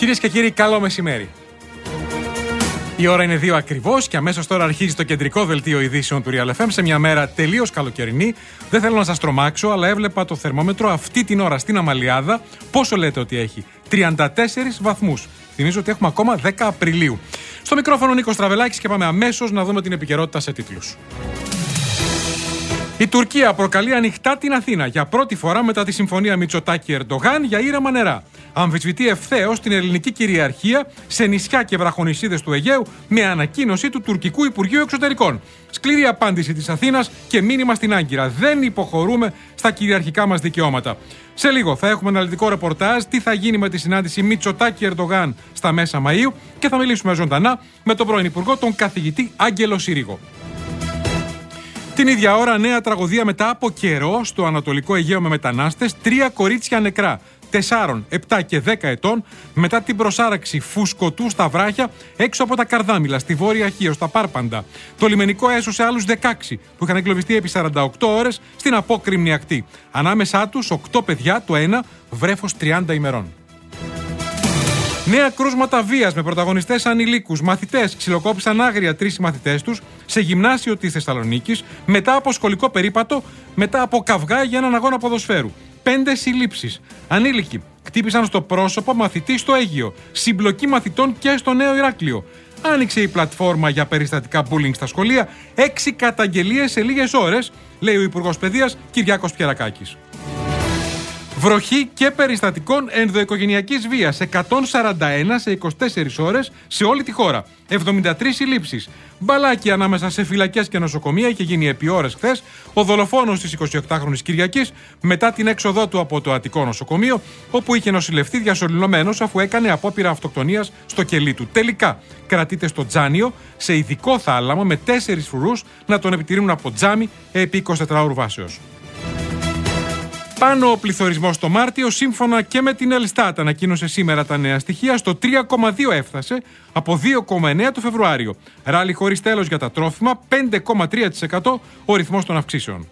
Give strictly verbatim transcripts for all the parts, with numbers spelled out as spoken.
Κυρίες και κύριοι, καλό μεσημέρι. Η ώρα είναι δύο ακριβώς και αμέσως τώρα αρχίζει το κεντρικό δελτίο ειδήσεων του Real εφ εμ σε μια μέρα τελείως καλοκαιρινή. Δεν θέλω να σας τρομάξω, αλλά έβλεπα το θερμόμετρο αυτή την ώρα στην Αμαλιάδα. Πόσο λέτε ότι έχει? τριάντα τέσσερις βαθμούς. Θυμίζω ότι έχουμε ακόμα δέκα Απριλίου. Στο μικρόφωνο Νίκος Τραβελάκης και πάμε αμέσως να δούμε την επικαιρότητα σε τίτλους. Η Τουρκία προκαλεί ανοιχτά την Αθήνα για πρώτη φορά μετά τη συμφωνία Μητσοτάκη-Ερντογάν για ήρεμα νερά. Αμφισβητεί ευθέως την ελληνική κυριαρχία σε νησιά και βραχονησίδες του Αιγαίου με ανακοίνωση του τουρκικού Υπουργείου Εξωτερικών. Σκληρή απάντηση της Αθήνας και μήνυμα στην Άγκυρα. Δεν υποχωρούμε στα κυριαρχικά μας δικαιώματα. Σε λίγο θα έχουμε αναλυτικό ρεπορτάζ τι θα γίνει με τη συνάντηση Μητσοτάκη-Ερντογάν στα μέσα Μαΐου και θα μιλήσουμε ζωντανά με τον πρώην Υπουργό, τον καθηγητή Άγγελο Συρίγο. Την ίδια ώρα, νέα τραγωδία μετά από καιρό στο Ανατολικό Αιγαίο με μετανάστες, τρία κορίτσια νεκρά, τεσσάρων, επτά και δέκα ετών, μετά την προσάραξη φουσκωτού στα βράχια έξω από τα Καρδάμιλα, στη Βόρεια Χίο, στα Πάρπαντα. Το λιμενικό έσωσε άλλους δεκαέξι που είχαν εγκλωβιστεί επί σαράντα οκτώ ώρες στην απόκρημνη ακτή. Ανάμεσά τους οκτώ παιδιά, το ένα βρέφος τριάντα ημερών. Νέα κρούσματα βίας με πρωταγωνιστές ανηλίκους. Μαθητές ξυλοκόπησαν άγρια τρεις μαθητές τους σε γυμνάσιο της Θεσσαλονίκης μετά από σχολικό περίπατο, μετά από καυγά για έναν αγώνα ποδοσφαίρου. Πέντε συλλήψεις. Ανήλικοι χτύπησαν στο πρόσωπο μαθητή στο Αίγυο. Συμπλοκή μαθητών και στο Νέο Ηράκλειο. Άνοιξε η πλατφόρμα για περιστατικά bullying στα σχολεία. Έξι καταγγελίες σε λίγες ώρες, λέει ο Υπουργός Παιδείας Κυριάκος Πιερακάκης. Βροχή και περιστατικών ενδοοικογενειακής βίας. εκατόν σαράντα ένα σε είκοσι τέσσερις ώρες σε όλη τη χώρα. εβδομήντα τρεις συλλήψεις. Μπαλάκι ανάμεσα σε φυλακές και νοσοκομεία είχε γίνει επί ώρες χθες. Ο δολοφόνος της εικοσιοκτάχρονης Κυριακής μετά την έξοδό του από το Αττικό νοσοκομείο, όπου είχε νοσηλευτεί διασωληνωμένος αφού έκανε απόπειρα αυτοκτονίας στο κελί του. Τελικά κρατείται στο Τζάνιο σε ειδικό θάλαμο με τέσσερις φρουρούς να τον επιτηρούν από τζάμι επί εικοσιτετράωρου βάσεως. Πάνω ο πληθωρισμός το Μάρτιο, σύμφωνα και με την Ελστάτ, ανακοίνωσε σήμερα τα νέα στοιχεία, στο τρία κόμμα δύο έφτασε από δύο κόμμα εννέα το Φεβρουάριο. Ράλι χωρίς τέλος για τα τρόφιμα, πέντε κόμμα τρία τοις εκατό ο ρυθμός των αυξήσεων.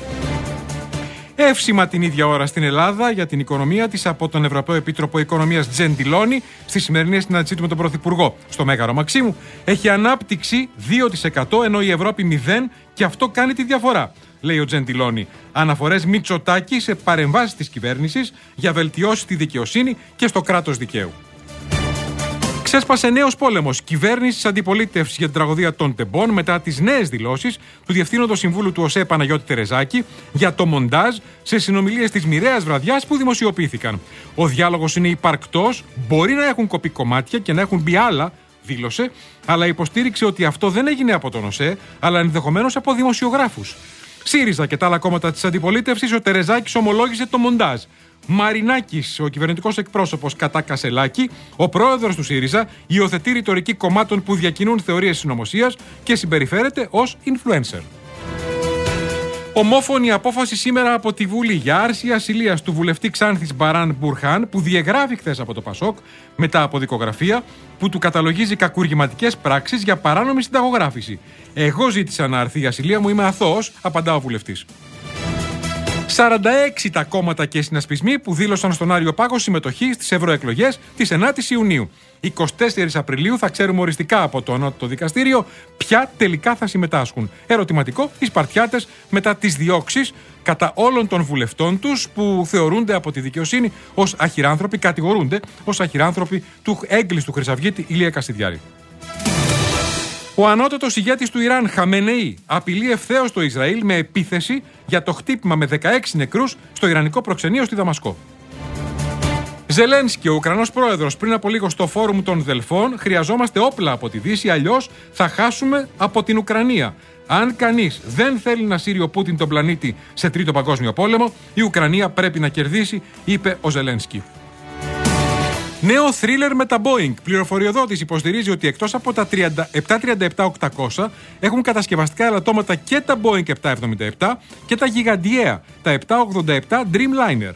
Εύσημα την ίδια ώρα στην Ελλάδα για την οικονομία της από τον Ευρωπαίο Επίτροπο Οικονομίας Τζεντιλόνι στη σημερινή συνάντησή του με τον Πρωθυπουργό στο Μέγαρο Μαξίμου. Έχει ανάπτυξη δύο τοις εκατό ενώ η Ευρώπη μηδέν και αυτό κάνει τη διαφορά, λέει ο Τζεντιλόνι. Αναφορές Μητσοτάκη σε παρεμβάσεις της κυβέρνησης για βελτιώσεις στη δικαιοσύνη και στο κράτος δικαίου. Ξέσπασε νέος πόλεμος κυβέρνησης αντιπολίτευσης για την τραγωδία των Τεμπών μετά τις νέες δηλώσεις του Διευθύνοντος Συμβούλου του ΟΣΕ Παναγιώτη Τερεζάκη για το μοντάζ σε συνομιλίες της μοιραίας βραδιάς που δημοσιοποιήθηκαν. Ο διάλογος είναι υπαρκτός, μπορεί να έχουν κοπεί κομμάτια και να έχουν μπει άλλα, δήλωσε, αλλά υποστήριξε ότι αυτό δεν έγινε από τον ΟΣΕ, αλλά ενδεχομένως από δημοσιογράφους. ΣΥΡΙΖΑ και τα άλλα κόμματα της αντιπολίτευσης, ο Τερεζάκης ομολόγησε το μοντάζ. Μαρινάκης, ο κυβερνητικός εκπρόσωπος κατά Κασελάκη, ο πρόεδρος του ΣΥΡΙΖΑ, υιοθετεί ρητορική κομμάτων που διακινούν θεωρίες συνωμοσίας και συμπεριφέρεται ως influencer. Ομόφωνη απόφαση σήμερα από τη Βουλή για άρση ασυλίας του βουλευτή Ξάνθης Μπαράν Μπουρχάν, που διεγράφει χθες από το Πασόκ μετά από δικογραφία που του καταλογίζει κακουργηματικές πράξεις για παράνομη συνταγογράφηση. Εγώ ζήτησα να αρθεί η ασυλία μου, είμαι αθώος, απαντά ο βουλευτής. σαράντα έξι τα κόμματα και συνασπισμοί που δήλωσαν στον Άριο Πάγο συμμετοχή στις ευρωεκλογές της ενάτης Ιουνίου. εικοστή τέταρτη Απριλίου θα ξέρουμε οριστικά από το Ανώτατο Δικαστήριο ποια τελικά θα συμμετάσχουν. Ερωτηματικό οι Σπαρτιάτες μετά τις διώξεις κατά όλων των βουλευτών τους που θεωρούνται από τη δικαιοσύνη ως αχυράνθρωποι, κατηγορούνται ως αχυράνθρωποι του έγκλειστου χρυσαυγίτη Ηλία Κασιδιάρη. Ο ανώτατος ηγέτης του Ιράν, Χαμενεή, απειλεί ευθέως το Ισραήλ με επίθεση για το χτύπημα με δεκαέξι νεκρούς στο Ιρανικό προξενείο στη Δαμασκό. Ζελένσκι, ο Ουκρανός πρόεδρος, πριν από λίγο στο φόρουμ των Δελφών, χρειαζόμαστε όπλα από τη Δύση, αλλιώς θα χάσουμε από την Ουκρανία. Αν κανείς δεν θέλει να σύρει ο Πούτιν τον πλανήτη σε τρίτο παγκόσμιο πόλεμο, η Ουκρανία πρέπει να κερδίσει, είπε ο Ζελένσκι. Νέο θρίλερ με τα Boeing. Πληροφοριοδότης υποστηρίζει ότι εκτός από τα επτακόσια τριάντα επτά οκτακόσια έχουν κατασκευαστικά ελαττώματα και τα Boeing επτακόσια εβδομήντα επτά και τα γιγαντιαία, τα επτακόσια ογδόντα επτά Dreamliner.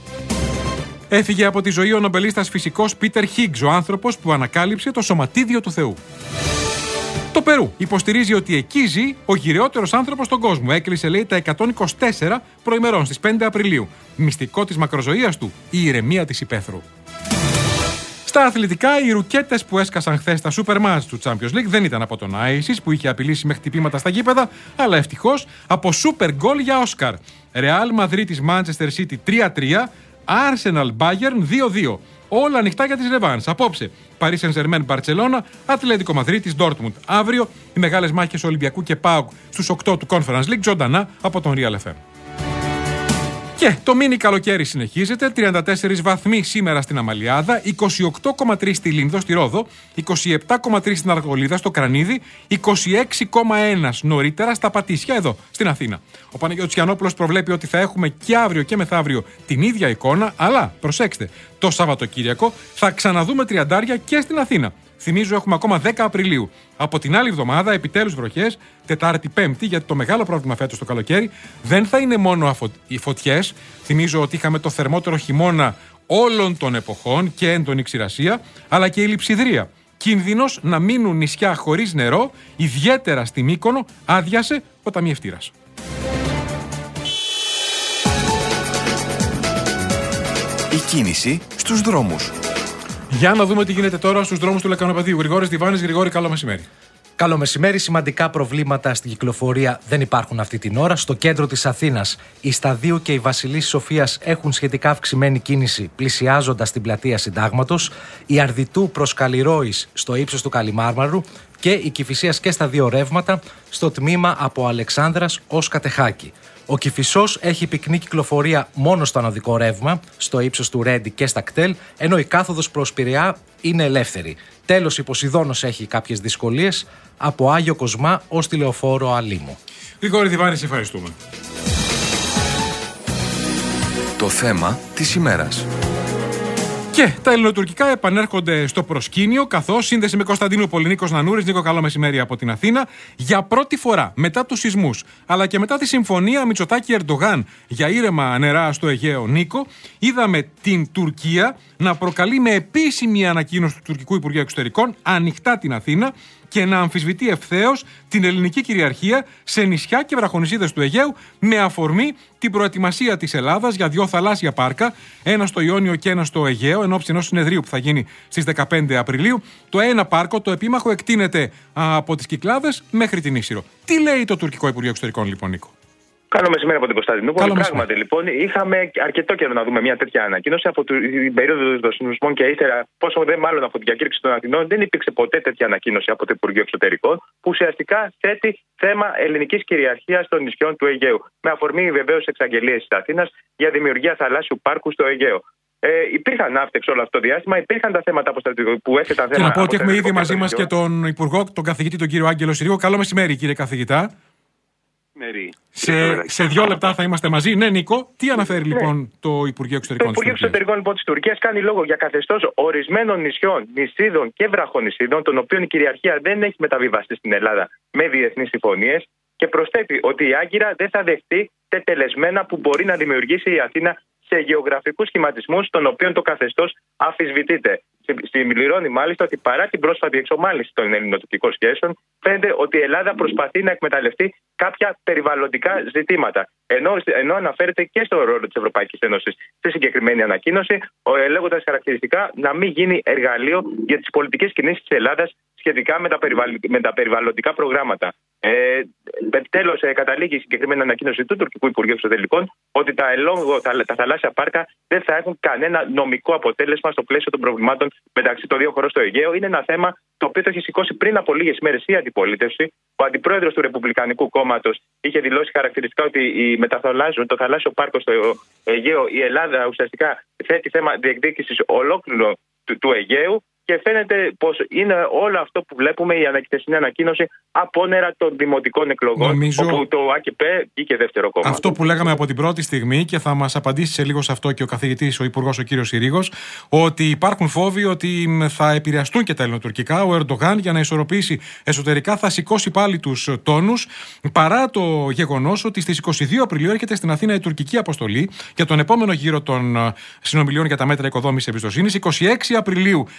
Έφυγε από τη ζωή ο νομπελίστας φυσικός Πίτερ Χίγκς, ο άνθρωπος που ανακάλυψε το σωματίδιο του Θεού. Το Περού υποστηρίζει ότι εκεί ζει ο γυραιότερος άνθρωπος στον κόσμο. Έκλεισε, λέει, τα εκατόν είκοσι τέσσερα προημερών στις πέντε Απριλίου. Μυστικό της μακροζωίας του, η ηρεμία της υπαίθρου. Στα αθλητικά, οι ρουκέτες που έσκασαν χθες στα Super Match του Champions League δεν ήταν από τον ISIS που είχε απειλήσει με χτυπήματα στα γήπεδα, αλλά ευτυχώς από super goal για Όσκαρ. Real Madrid της Manchester City τρία τρία, Arsenal Bayern δύο δύο. Όλα ανοιχτά για τις ρεβάνς. Απόψε, Paris Saint-Germain Barcelona, Ατλέτικο Μαδρίτης Dortmund. Αύριο, οι μεγάλες μάχες Ολυμπιακού και ΠΑΟΚ στους οκτώ του Conference League, ζωντανά από τον Real εφ εμ. Και το μίνι καλοκαίρι συνεχίζεται. τριάντα τέσσερις βαθμοί σήμερα στην Αμαλιάδα, είκοσι οκτώ κόμμα τρία στη Λίνδο, στη Ρόδο, είκοσι επτά κόμμα τρία στην Αργολίδα, στο Κρανίδι, είκοσι έξι κόμμα ένα νωρίτερα στα Πατήσια, εδώ στην Αθήνα. Ο Παναγιώτης Γιαννόπουλος προβλέπει ότι θα έχουμε και αύριο και μεθαύριο την ίδια εικόνα, αλλά προσέξτε, το Σαββατοκύριακο θα ξαναδούμε τριαντάρια και στην Αθήνα. Θυμίζω, έχουμε ακόμα δέκα Απριλίου. Από την άλλη εβδομάδα, επιτέλους βροχές, Τετάρτη-Πέμπτη, γιατί το μεγάλο πρόβλημα φέτος το καλοκαίρι δεν θα είναι μόνο οι φωτιές. Θυμίζω ότι είχαμε το θερμότερο χειμώνα όλων των εποχών και έντονη ξηρασία, αλλά και η λειψιδρία. Κίνδυνος να μείνουν νησιά χωρίς νερό, ιδιαίτερα στη Μύκονο, άδειασε ο ταμιευτήρας. Η κίνηση στους δρόμους. Για να δούμε τι γίνεται τώρα στους δρόμους του Λεκανοπεδίου. Γρηγόρης Διβάνης. Γρηγόρη, καλό μεσημέρι. Καλό μεσημέρι. Σημαντικά προβλήματα στην κυκλοφορία δεν υπάρχουν αυτή την ώρα. Στο κέντρο της Αθήνας, η Σταδίου και η Βασιλής Σοφίας έχουν σχετικά αυξημένη κίνηση, πλησιάζοντας την πλατεία Συντάγματος. Η Αρδιτού προς Καλλιρόης στο ύψος του Καλιμάρμαρου και η Κηφισίας και στα δύο ρεύματα στο τμήμα από Αλεξάνδρας ως Κατεχάκη. Ο Κηφισός έχει πυκνή κυκλοφορία μόνο στο ανωδικό ρεύμα, στο ύψος του Ρέντι και στα κτέλ, ενώ η κάθοδος προς Πειραιά είναι ελεύθερη. Τέλος, η Ποσειδώνος έχει κάποιες δυσκολίες από Άγιο Κοσμά ως τη Λεωφόρο Αλήμου. Γρηγόρη Διβάνη, σε ευχαριστούμε. Το θέμα της ημέρας. Και τα ελληνοτουρκικά επανέρχονται στο προσκήνιο, καθώς σύνδεση με Κωνσταντινούπολη. Νίκος Νανούρης. Νίκο, καλό μεσημέρι από την Αθήνα. Για πρώτη φορά μετά τους σεισμούς, αλλά και μετά τη συμφωνία Μητσοτάκη-Ερντογάν για ήρεμα νερά στο Αιγαίο, Νίκο, είδαμε την Τουρκία να προκαλεί με επίσημη ανακοίνωση του τουρκικού Υπουργείου Εξωτερικών ανοιχτά την Αθήνα και να αμφισβητεί ευθέως την ελληνική κυριαρχία σε νησιά και βραχονησίδες του Αιγαίου, με αφορμή την προετοιμασία της Ελλάδας για δύο θαλάσσια πάρκα, ένα στο Ιόνιο και ένα στο Αιγαίο, εν ώψη ενός συνεδρίου που θα γίνει στις δεκαπέντε Απριλίου. Το ένα πάρκο, το επίμαχο, εκτείνεται από τις Κυκλάδες μέχρι την Ίσυρο. Τι λέει το τουρκικό Υπουργείο Εξωτερικών, λοιπόν, Νίκο? Καλό μεσημέρι από την Κωνσταντινούπολη. Πράγματι, λοιπόν, είχαμε αρκετό καιρό να δούμε μια τέτοια ανακοίνωση από την περίοδο των σεισμών και ύστερα, πόσο δε μάλλον από την διακήρυξη των Αθηνών, δεν υπήρξε ποτέ τέτοια ανακοίνωση από το Υπουργείο Εξωτερικών, που ουσιαστικά θέτει θέμα ελληνικής κυριαρχίας των νησιών του Αιγαίου. Με αφορμή βεβαίως εξαγγελίες της Αθήνας για δημιουργία θαλάσσιου πάρκου στο Αιγαίο. Ε, υπήρχαν ναύτεξ όλο αυτό το διάστημα, υπήρχαν τα θέματα που έθεταν θέματα. Και να πω ότι έχουμε ήδη μαζί μας και τον Υπουργό, τον καθηγητή, τον κύριο Άγγελο Συρίγο. Καλό μεσημέρι, κύριε καθηγητά. Σε, σε δύο λεπτά θα είμαστε μαζί. Ναι, Νίκο, τι αναφέρει ναι. λοιπόν το Υπουργείο Εξωτερικών? Το Υπουργείο Εξωτερικών λοιπόν της Τουρκίας κάνει λόγο για καθεστώς ορισμένων νησιών, νησίδων και βραχονησίδων, των οποίων η κυριαρχία δεν έχει μεταβιβαστεί στην Ελλάδα με διεθνείς συμφωνίες, και προσθέτει ότι η Άγκυρα δεν θα δεχτεί τετελεσμένα που μπορεί να δημιουργήσει η Αθήνα σε γεωγραφικούς σχηματισμούς, των οποίων το καθεστώς αμφισβητείται. Συμπληρώνει μάλιστα ότι παρά την πρόσφατη εξομάλυνση των ελληνοτουρκικών σχέσεων, φαίνεται ότι η Ελλάδα προσπαθεί να εκμεταλλευτεί κάποια περιβαλλοντικά ζητήματα. Ενώ, ενώ αναφέρεται και στον ρόλο της Ευρωπαϊκής Ένωσης στη συγκεκριμένη ανακοίνωση, λέγοντας χαρακτηριστικά να μην γίνει εργαλείο για τις πολιτικές κινήσεις της Ελλάδας σχετικά με τα, περιβαλλ... με τα περιβαλλοντικά προγράμματα. Ε, Τέλος, ε, καταλήγει η συγκεκριμένη ανακοίνωση του τουρκικού Υπουργείου Εξωτερικών ότι τα, ελόγω, τα, τα θαλάσσια πάρκα δεν θα έχουν κανένα νομικό αποτέλεσμα στο πλαίσιο των προβλημάτων μεταξύ των δύο χωρών στο Αιγαίο. Είναι ένα θέμα το οποίο το έχει σηκώσει πριν από λίγες μέρες η αντιπολίτευση. Ο αντιπρόεδρος του Ρεπουμπλικανικού Κόμματος είχε δηλώσει χαρακτηριστικά ότι η μεταθαλάσσιο, το θαλάσσιο πάρκο στο Αιγαίο, η Ελλάδα ουσιαστικά θέτει θέμα διεκδίκησης ολόκληρου του, του Αιγαίου. Και φαίνεται πως είναι όλο αυτό που βλέπουμε, η ανακοινωτική ανακοίνωση, απόνερα των δημοτικών εκλογών. Νομίζω... όπου το ΑΚΠ βγήκε δεύτερο κόμμα. Αυτό που λέγαμε από την πρώτη στιγμή, και θα μας απαντήσει σε λίγο σε αυτό και ο καθηγητής, ο Υπουργός, ο κύριος Συρίγος, ότι υπάρχουν φόβοι ότι θα επηρεαστούν και τα ελληνοτουρκικά. Ο Ερντογάν, για να ισορροπήσει εσωτερικά, θα σηκώσει πάλι τους τόνους, παρά το γεγονός ότι στις είκοσι δύο Απριλίου έρχεται στην Αθήνα η τουρκική αποστολή για τον επόμενο γύρο των συνομιλιών για τα μέτρα οικοδόμησης εμπιστοσύνης. είκοσι έξι Απριλίου έχουμε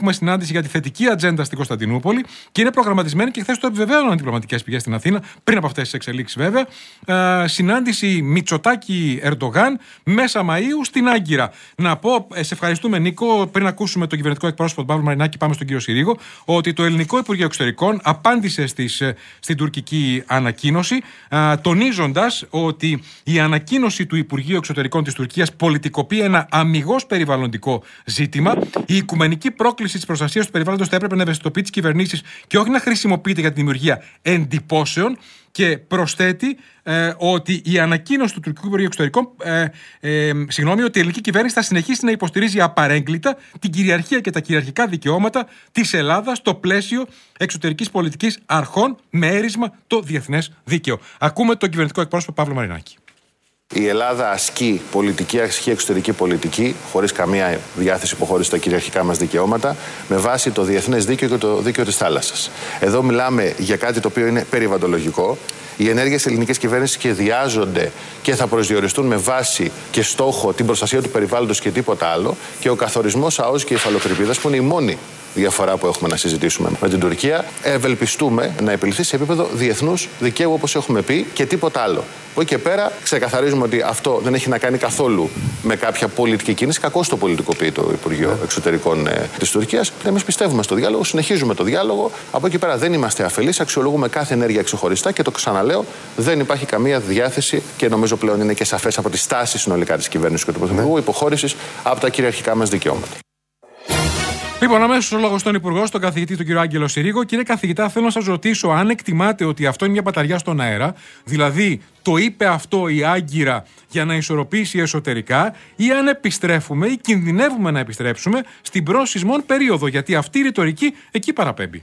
έχουμε συνάντηση για τη θετική ατζέντα στην Κωνσταντινούπολη και είναι προγραμματισμένη και χθες το επιβεβαίωναν οι διπλωματικές πηγές στην Αθήνα, πριν από αυτές τις εξελίξεις βέβαια. Ε, συνάντηση Μητσοτάκη-Ερντογάν μέσα Μαΐου στην Άγκυρα. Να πω, σε ευχαριστούμε Νίκο, πριν ακούσουμε τον κυβερνητικό εκπρόσωπο τον Παύλο Μαρινάκη, πάμε στον κύριο Συρίγο, ότι το Ελληνικό Υπουργείο Εξωτερικών απάντησε στις, στην τουρκική ανακοίνωση, τονίζοντας ότι η ανακοίνωση του Υπουργείου Εξωτερικών της Τουρκίας πολιτικοποιεί ένα αμιγώς περιβαλλοντικό ζήτημα. Η οικουμενική πρόκληση της προστασίας του περιβάλλοντος θα έπρεπε να ευαισθητοποιεί τις κυβερνήσεις και όχι να χρησιμοποιείται για τη δημιουργία εντυπώσεων. Και προσθέτει ε, ότι η ανακοίνωση του Τουρκικού Υπουργείου Εξωτερικών, ε, ε, συγγνώμη, ότι η ελληνική κυβέρνηση θα συνεχίσει να υποστηρίζει απαρέγκλιτα την κυριαρχία και τα κυριαρχικά δικαιώματα της Ελλάδας στο πλαίσιο εξωτερικής πολιτικής αρχών με έρισμα το διεθνές δίκαιο. Ακούμε τον κυβερνητικό εκπρόσωπο Παύλο Μαρινάκη. Η Ελλάδα ασκεί πολιτική, ασκεί εξωτερική πολιτική, χωρίς καμία διάθεση υποχώρηση στα κυριαρχικά μας δικαιώματα, με βάση το διεθνές δίκαιο και το δίκαιο της θάλασσας. Εδώ μιλάμε για κάτι το οποίο είναι περιβαλλοντολογικό. Οι ενέργειες της ελληνικής κυβέρνησης σχεδιάζονται και θα προσδιοριστούν με βάση και στόχο την προστασία του περιβάλλοντος και τίποτα άλλο. Και ο καθορισμός ΑΟΣ και υφαλοκρηπίδας, που είναι η μόνη διαφορά που έχουμε να συζητήσουμε με την Τουρκία, ευελπιστούμε να επιληθεί σε επίπεδο διεθνούς δικαίου, όπως έχουμε πει, και τίποτα άλλο. Από εκεί και πέρα, ξεκαθαρίζουμε ότι αυτό δεν έχει να κάνει καθόλου με κάποια πολιτική κίνηση. Κακώς το πολιτικοποιεί το Υπουργείο Εξωτερικών ε, της Τουρκίας. Εμείς πιστεύουμε στο διάλογο, συνεχίζουμε το διάλογο. Από εκεί πέρα δεν είμαστε αφελείς, αξιολογούμε κάθε ενέργεια ξεχωριστά και το ξαναλέω, δεν υπάρχει καμία διάθεση και νομίζω πλέον είναι και σαφές από τη στάση συνολικά της κυβέρνησης και του Πρωθυπουργού υποχώρησης από τα κυριαρχικά μας δικαιώματα. Λοιπόν, αμέσως ο λόγος στον Υπουργό, στον καθηγητή τον κύριο Άγγελο Συρίγο. Κύριε καθηγητά, θέλω να σας ρωτήσω αν εκτιμάτε ότι αυτό είναι μια μπαταριά στον αέρα, δηλαδή το είπε αυτό η Άγκυρα για να ισορροπήσει εσωτερικά, ή αν επιστρέφουμε ή κινδυνεύουμε να επιστρέψουμε στην προ-σεισμών περίοδο, γιατί αυτή η ρητορική εκεί παραπέμπει.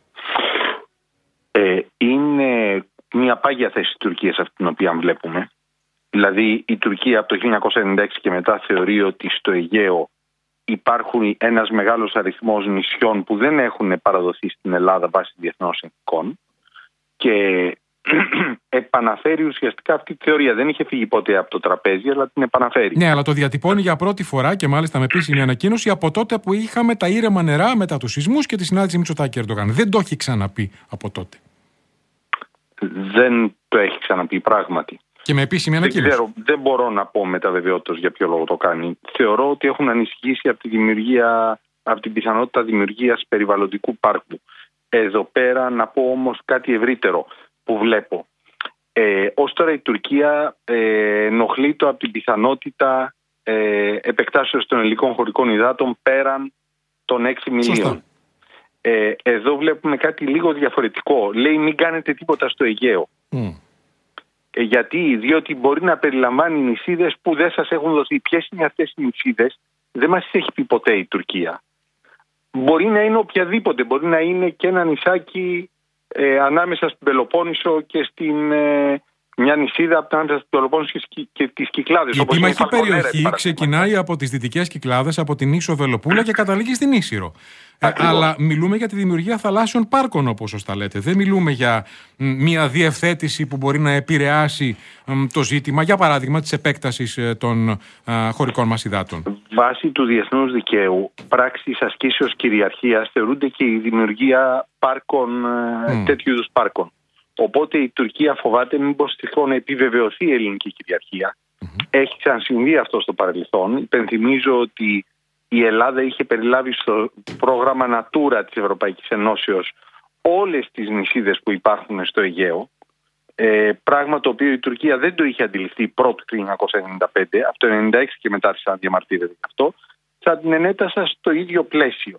Ε, είναι μια πάγια θέση της Τουρκίας αυτή την οποία βλέπουμε. Δηλαδή η Τουρκία από το χίλια εννιακόσια ενενήντα έξι και μετά θεωρεί ότι στο Αιγαίο υπάρχουν ένας μεγάλος αριθμός νησιών που δεν έχουν παραδοθεί στην Ελλάδα βάσει διεθνών συνθηκών και επαναφέρει ουσιαστικά αυτή τη θεωρία. Δεν είχε φύγει ποτέ από το τραπέζι, αλλά την επαναφέρει. Ναι, αλλά το διατυπώνει για πρώτη φορά και μάλιστα με επίσημη ανακοίνωση από τότε που είχαμε τα ήρεμα νερά μετά τους σεισμούς και τη συνάντηση Μητσοτάκη-Ερντογάν. Δεν το έχει ξαναπεί από τότε. Δεν το έχει ξαναπεί πράγματι. Και με επίσημη ανακοίνωση. Δεν ξέρω, δεν μπορώ να πω με τα βεβαιότητας για ποιο λόγο το κάνει. Θεωρώ ότι έχουν ανησυχήσει από, τη δημιουργία, από την πιθανότητα δημιουργίας περιβαλλοντικού πάρκου. Εδώ πέρα να πω όμως κάτι ευρύτερο που βλέπω. Ε, ως τώρα η Τουρκία ε, ενοχλείται από την πιθανότητα ε, επεκτάσεως των ελληνικών χωρικών υδάτων πέραν των έξι μιλίων. Ε, εδώ βλέπουμε κάτι λίγο διαφορετικό. Λέει μην κάνετε τίποτα στο Αιγαίο. Mm. Γιατί, διότι μπορεί να περιλαμβάνει νησίδες που δεν σας έχουν δοθεί. Ποιες είναι αυτές οι νησίδες, δεν μας έχει πει ποτέ η Τουρκία. Μπορεί να είναι οποιαδήποτε, μπορεί να είναι και ένα νησάκι ε, ανάμεσα στην Πελοπόννησο και στην ε, μια νησίδα από ανάμεσα στην Πελοπόννησο και, και τις Κυκλάδες. Η επίμαχη περιοχή ξεκινάει από τις Δυτικές Κυκλάδες, από την Ίσο Βελοπούλα και καταλήγει στην Ίσυρο. Ε, αλλά μιλούμε για τη δημιουργία θαλάσσιων πάρκων, όπως σωστά λέτε. Δεν μιλούμε για μ, μια διευθέτηση που μπορεί να επηρεάσει μ, το ζήτημα, για παράδειγμα, της επέκτασης ε, των ε, χωρικών μας υδάτων. Βάσει του διεθνούς δικαίου, πράξεις ασκήσεως κυριαρχίας θεωρούνται και η δημιουργία πάρκων, mm. τέτοιου είδους πάρκων. Οπότε η Τουρκία φοβάται μήπως τυχόν να επιβεβαιωθεί η ελληνική κυριαρχία. Mm-hmm. Έχει ξανασυμβεί αυτό στο παρελθόν. Υπενθυμίζω ότι η Ελλάδα είχε περιλάβει στο πρόγραμμα Natura της Ευρωπαϊκής Ενώσεως όλες τις νησίδες που υπάρχουν στο Αιγαίο. Ε, πράγμα το οποίο η Τουρκία δεν το είχε αντιληφθεί πρώτο του χίλια εννιακόσια ενενήντα πέντε, από το χίλια εννιακόσια ενενήντα έξι και μετά άρχισε να διαμαρτύρεται γι' αυτό. Θα την ενέτασα στο ίδιο πλαίσιο.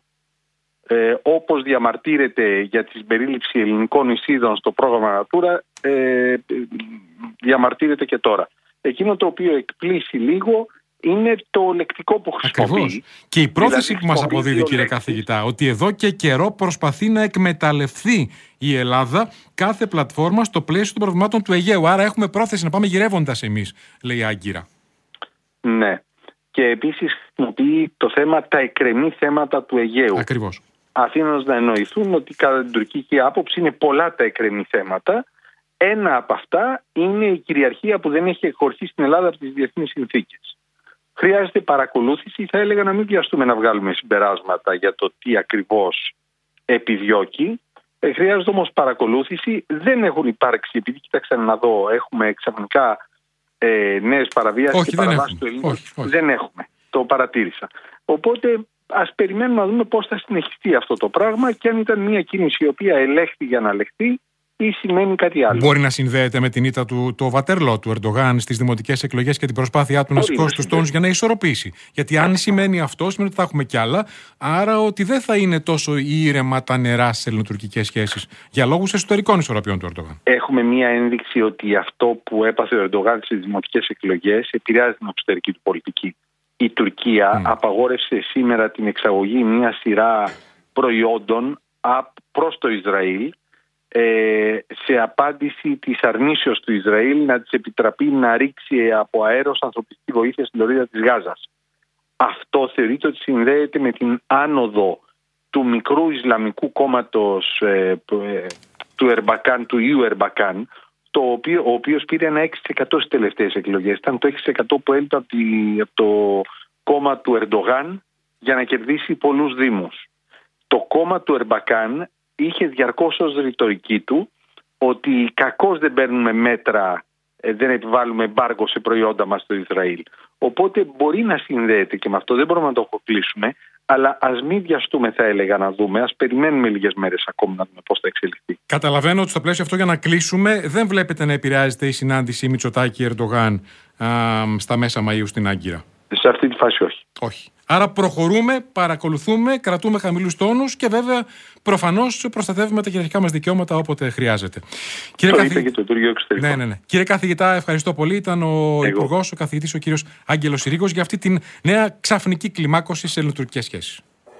Ε, όπως διαμαρτύρεται για τη συμπερίληψη ελληνικών νησίδων στο πρόγραμμα Natura, ε, διαμαρτύρεται και τώρα. Εκείνο το οποίο εκπλήσει λίγο είναι το λεκτικό που χρησιμοποιεί. Ακριβώς. Και η πρόθεση δηλαδή, που μας αποδίδει, κύριε λέξεις. καθηγητά, ότι εδώ και καιρό προσπαθεί να εκμεταλλευτεί η Ελλάδα κάθε πλατφόρμα στο πλαίσιο των προβλημάτων του Αιγαίου. Άρα έχουμε πρόθεση να πάμε γυρεύοντας εμείς, λέει η Άγκυρα. Ναι. Και επίσης χρησιμοποιεί το θέμα, τα εκκρεμή θέματα του Αιγαίου. Ακριβώς. Αφήνοντας να εννοηθούν ότι κατά την τουρκική άποψη είναι πολλά τα εκκρεμή θέματα. Ένα από αυτά είναι η κυριαρχία που δεν έχει εκχωρηθεί στην Ελλάδα από τις διεθνείς συνθήκες. Χρειάζεται παρακολούθηση. Θα έλεγα να μην βιαστούμε να βγάλουμε συμπεράσματα για το τι ακριβώς επιδιώκει. Ε, χρειάζεται όμως παρακολούθηση. Δεν έχουν υπάρξει, επειδή κοίταξα να δω, έχουμε ξαφνικά ε, νέες παραβιάσεις και παραβάσεις του ελληνικού. Όχι, όχι. Δεν έχουμε. Το παρατήρησα. Οπότε ας περιμένουμε να δούμε πώς θα συνεχιστεί αυτό το πράγμα και αν ήταν μια κίνηση η οποία ελέγχθη για να ελεγχθεί ή σημαίνει κάτι άλλο. Μπορεί να συνδέεται με την ήττα του το Βατερλό του Ερντογάν στις δημοτικές εκλογές και την προσπάθειά του να σηκώσει τους τόνους για να ισορροπήσει. Γιατί αν σημαίνει αυτό, σημαίνει ότι θα έχουμε κι άλλα. Άρα ότι δεν θα είναι τόσο ήρεμα τα νερά στις ελληνοτουρκικές σχέσεις για λόγους εσωτερικών ισορροπιών του Ερντογάν. Έχουμε μία ένδειξη ότι αυτό που έπαθε ο Ερντογάν στις δημοτικές εκλογές επηρεάζει την εξωτερική του πολιτική. Η Τουρκία mm. απαγόρευσε σήμερα την εξαγωγή μια σειρά προϊόντων προς το Ισραήλ, σε απάντηση της αρνήσεως του Ισραήλ να της επιτραπεί να ρίξει από αέρος ανθρωπιστική βοήθεια στην λωρίδα της Γάζας. Αυτό θεωρείται ότι συνδέεται με την άνοδο του μικρού Ισλαμικού κόμματος ε, ε, του Ερμπακάν, του Ιου Ερμπακάν, το οποίο, ο οποίος πήρε ένα έξι τοις εκατό στις τελευταίες εκλογές. Ήταν το έξι τοις εκατό που έλειπε από, από το κόμμα του Ερντογάν για να κερδίσει πολλούς δήμους. Το κόμμα του Ερμπακάν είχε διαρκώς ως ρητορική του ότι κακώς δεν παίρνουμε μέτρα, δεν επιβάλλουμε εμπάργκο σε προϊόντα μας στο Ισραήλ. Οπότε μπορεί να συνδέεται και με αυτό, δεν μπορούμε να το αποκλείσουμε, αλλά ας μην βιαστούμε, θα έλεγα, να δούμε. Ας περιμένουμε λίγες μέρες ακόμη να δούμε πώς θα εξελιχθεί. Καταλαβαίνω ότι στο πλαίσιο αυτό, για να κλείσουμε, δεν βλέπετε να επηρεάζεται η συνάντηση Μητσοτάκη-Ερντογάν στα μέσα Μαΐου στην Άγκυρα. Σε αυτή τη φάση όχι. Όχι. Άρα προχωρούμε, παρακολουθούμε, κρατούμε χαμηλούς τόνους και βέβαια προφανώς προστατεύουμε τα κυριαρχικά μας δικαιώματα όποτε χρειάζεται. Κύριε το Καθηγη... είπε και το Υπουργείο Εξωτερικών. Ναι, ναι, ναι. Κύριε καθηγητά, ευχαριστώ πολύ. Ήταν ο Υπουργός, ο καθηγητής, ο κύριος Άγγελος Συρίγος, για αυτή την νέα ξαφνική κλιμάκωση σε ελληνοτουρκικές σχέσεις.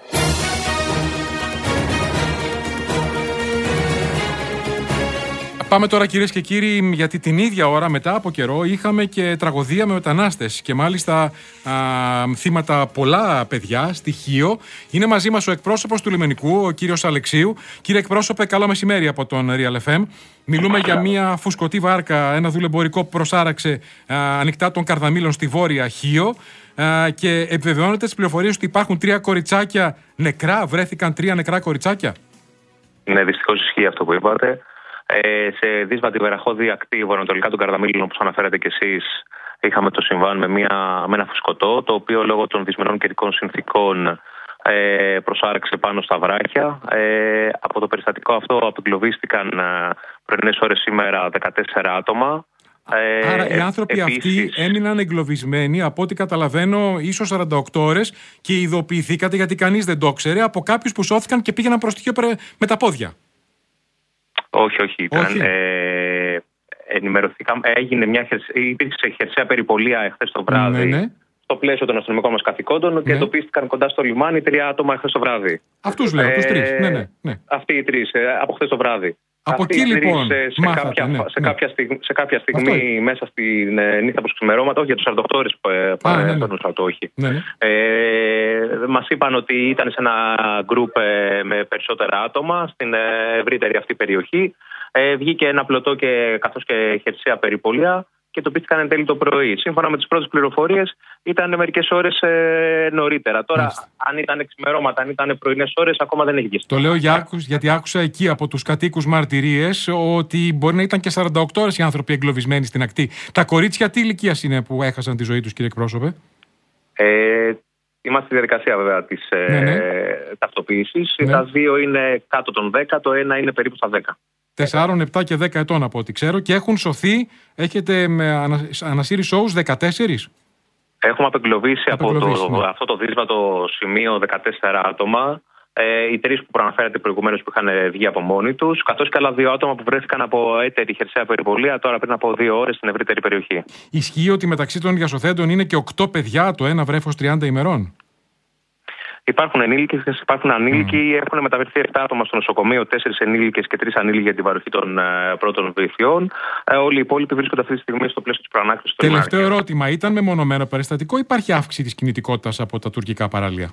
Πάμε τώρα, κυρίες και κύριοι, γιατί την ίδια ώρα μετά από καιρό είχαμε και τραγωδία με μετανάστες και μάλιστα α, θύματα πολλά παιδιά στη Χίο. Είναι μαζί μας ο εκπρόσωπος του λιμενικού, ο κύριος Αλεξίου. Κύριε εκπρόσωπε, καλό μεσημέρι από τον Real εφ εμ. Μιλούμε για μια φουσκωτή βάρκα, ένα δουλεμπορικό που προσάραξε α, ανοιχτά των Καρδαμήλων στη Βόρεια Χίο α, και επιβεβαιώνεται τις πληροφορίες ότι υπάρχουν τρία κοριτσάκια νεκρά. Βρέθηκαν τρία νεκρά κοριτσάκια. Ναι, δυστυχώς ισχύει αυτό που είπατε. Ε, σε δύσβατη βεραχώδη ακτή βορειοανατολικά των Καρδαμήλων, όπως αναφέρατε κι εσείς, είχαμε το συμβάν με, μια, με ένα φουσκωτό, το οποίο λόγω των δυσμενών καιρικών συνθήκων ε, προσάρεξε πάνω στα βράχια. Ε, από το περιστατικό αυτό απεγκλωβίστηκαν ε, πρωινές ώρες σήμερα δεκατέσσερα άτομα. Ε, Άρα οι άνθρωποι επίσης... αυτοί έμειναν εγκλωβισμένοι, από ό,τι καταλαβαίνω, ίσως σαράντα οκτώ ώρες και ειδοποιηθήκατε, γιατί κανείς δεν το ξέρε, από κάποιους που σώθηκαν και πήγαιναν προς τυχείο με τα πόδια. Όχι, όχι. Ήταν, όχι. Ε, ενημερωθήκαμε. Έγινε μια υπήρξε χερσαία περιπολία εχθές το βράδυ, ναι, ναι, στο πλαίσιο των αστυνομικών μας καθηκόντων, ότι ναι, εντοπίστηκαν κοντά στο λιμάνι τρία άτομα εχθές το βράδυ. Αυτούς λέω, ε, τους τρεις. Ναι, ναι, ναι. Αυτοί οι τρεις, ε, από χθες το βράδυ. Από εκεί λοιπόν. Σε, σε, μάθατε, κάποια, ναι, σε, ναι. κάποια στιγμή, σε κάποια στιγμή μέσα στην ε, νύχτα προς ξημερώματα, όχι για τους σαράντα οκτώ ώρες που παρέμβασαν, όχι. Ναι, ναι. Ε, μας είπαν ότι ήταν σε ένα γκρουπ ε, με περισσότερα άτομα στην ε, ευρύτερη αυτή περιοχή. Ε, βγήκε ένα πλωτό και, καθώς και χερσαία περιπολία και τοπίστηκαν εν τέλει το πρωί. Σύμφωνα με τις πρώτες πληροφορίες, ήταν μερικές ώρες ε, νωρίτερα. Τώρα, Μάλιστα. αν ήταν ξημερώματα, αν ήταν πρωινές ώρες, ακόμα δεν έχει βγει. Το λέω για, γιατί άκουσα εκεί από τους κατοίκους μαρτυρίες ότι μπορεί να ήταν και σαράντα οκτώ ώρες οι άνθρωποι εγκλωβισμένοι στην ακτή. Τα κορίτσια τι ηλικίας είναι που έχασαν τη ζωή τους, κύριε εκπρόσωπε? Ε, Είμαστε στη διαδικασία βέβαια της ναι, ναι. ε, ταυτοποίησης. Ναι. Τα δύο είναι κάτω των δέκα, το ένα είναι περίπου στα δέκα. τέσσερα, επτά και δέκα ετών από ό,τι ξέρω και έχουν σωθεί, έχετε με ανα, ανασύρει σώους δεκατέσσερα. Έχουμε απεγκλωβίσει από το, ναι. αυτό το δύσβατο σημείο δεκατέσσερα άτομα. Ε, οι τρεις που προαναφέρατε προηγουμένως που είχαν βγει από μόνοι τους, καθώς και άλλα δύο άτομα που βρέθηκαν από έτερη χερσαία περιπολία τώρα πριν από δύο ώρες στην ευρύτερη περιοχή. Ισχύει ότι μεταξύ των διασωθέντων είναι και οκτώ παιδιά, το ένα βρέφος τριάντα ημερών? Υπάρχουν ενήλικες, υπάρχουν ανήλικοι, mm. έχουν μεταφερθεί επτά άτομα στο νοσοκομείο, τέσσερις ενήλικες και τρεις ανήλικοι για την παροχή των uh, πρώτων βοηθειών. Uh, όλοι οι υπόλοιποι βρίσκονται αυτή τη στιγμή στο πλαίσιο της προανάκρισης. Τελευταίο ερώτημα, ήταν μεμονωμένο περιστατικό ή υπάρχει αύξηση της κινητικότητας από τα τουρκικά παραλία?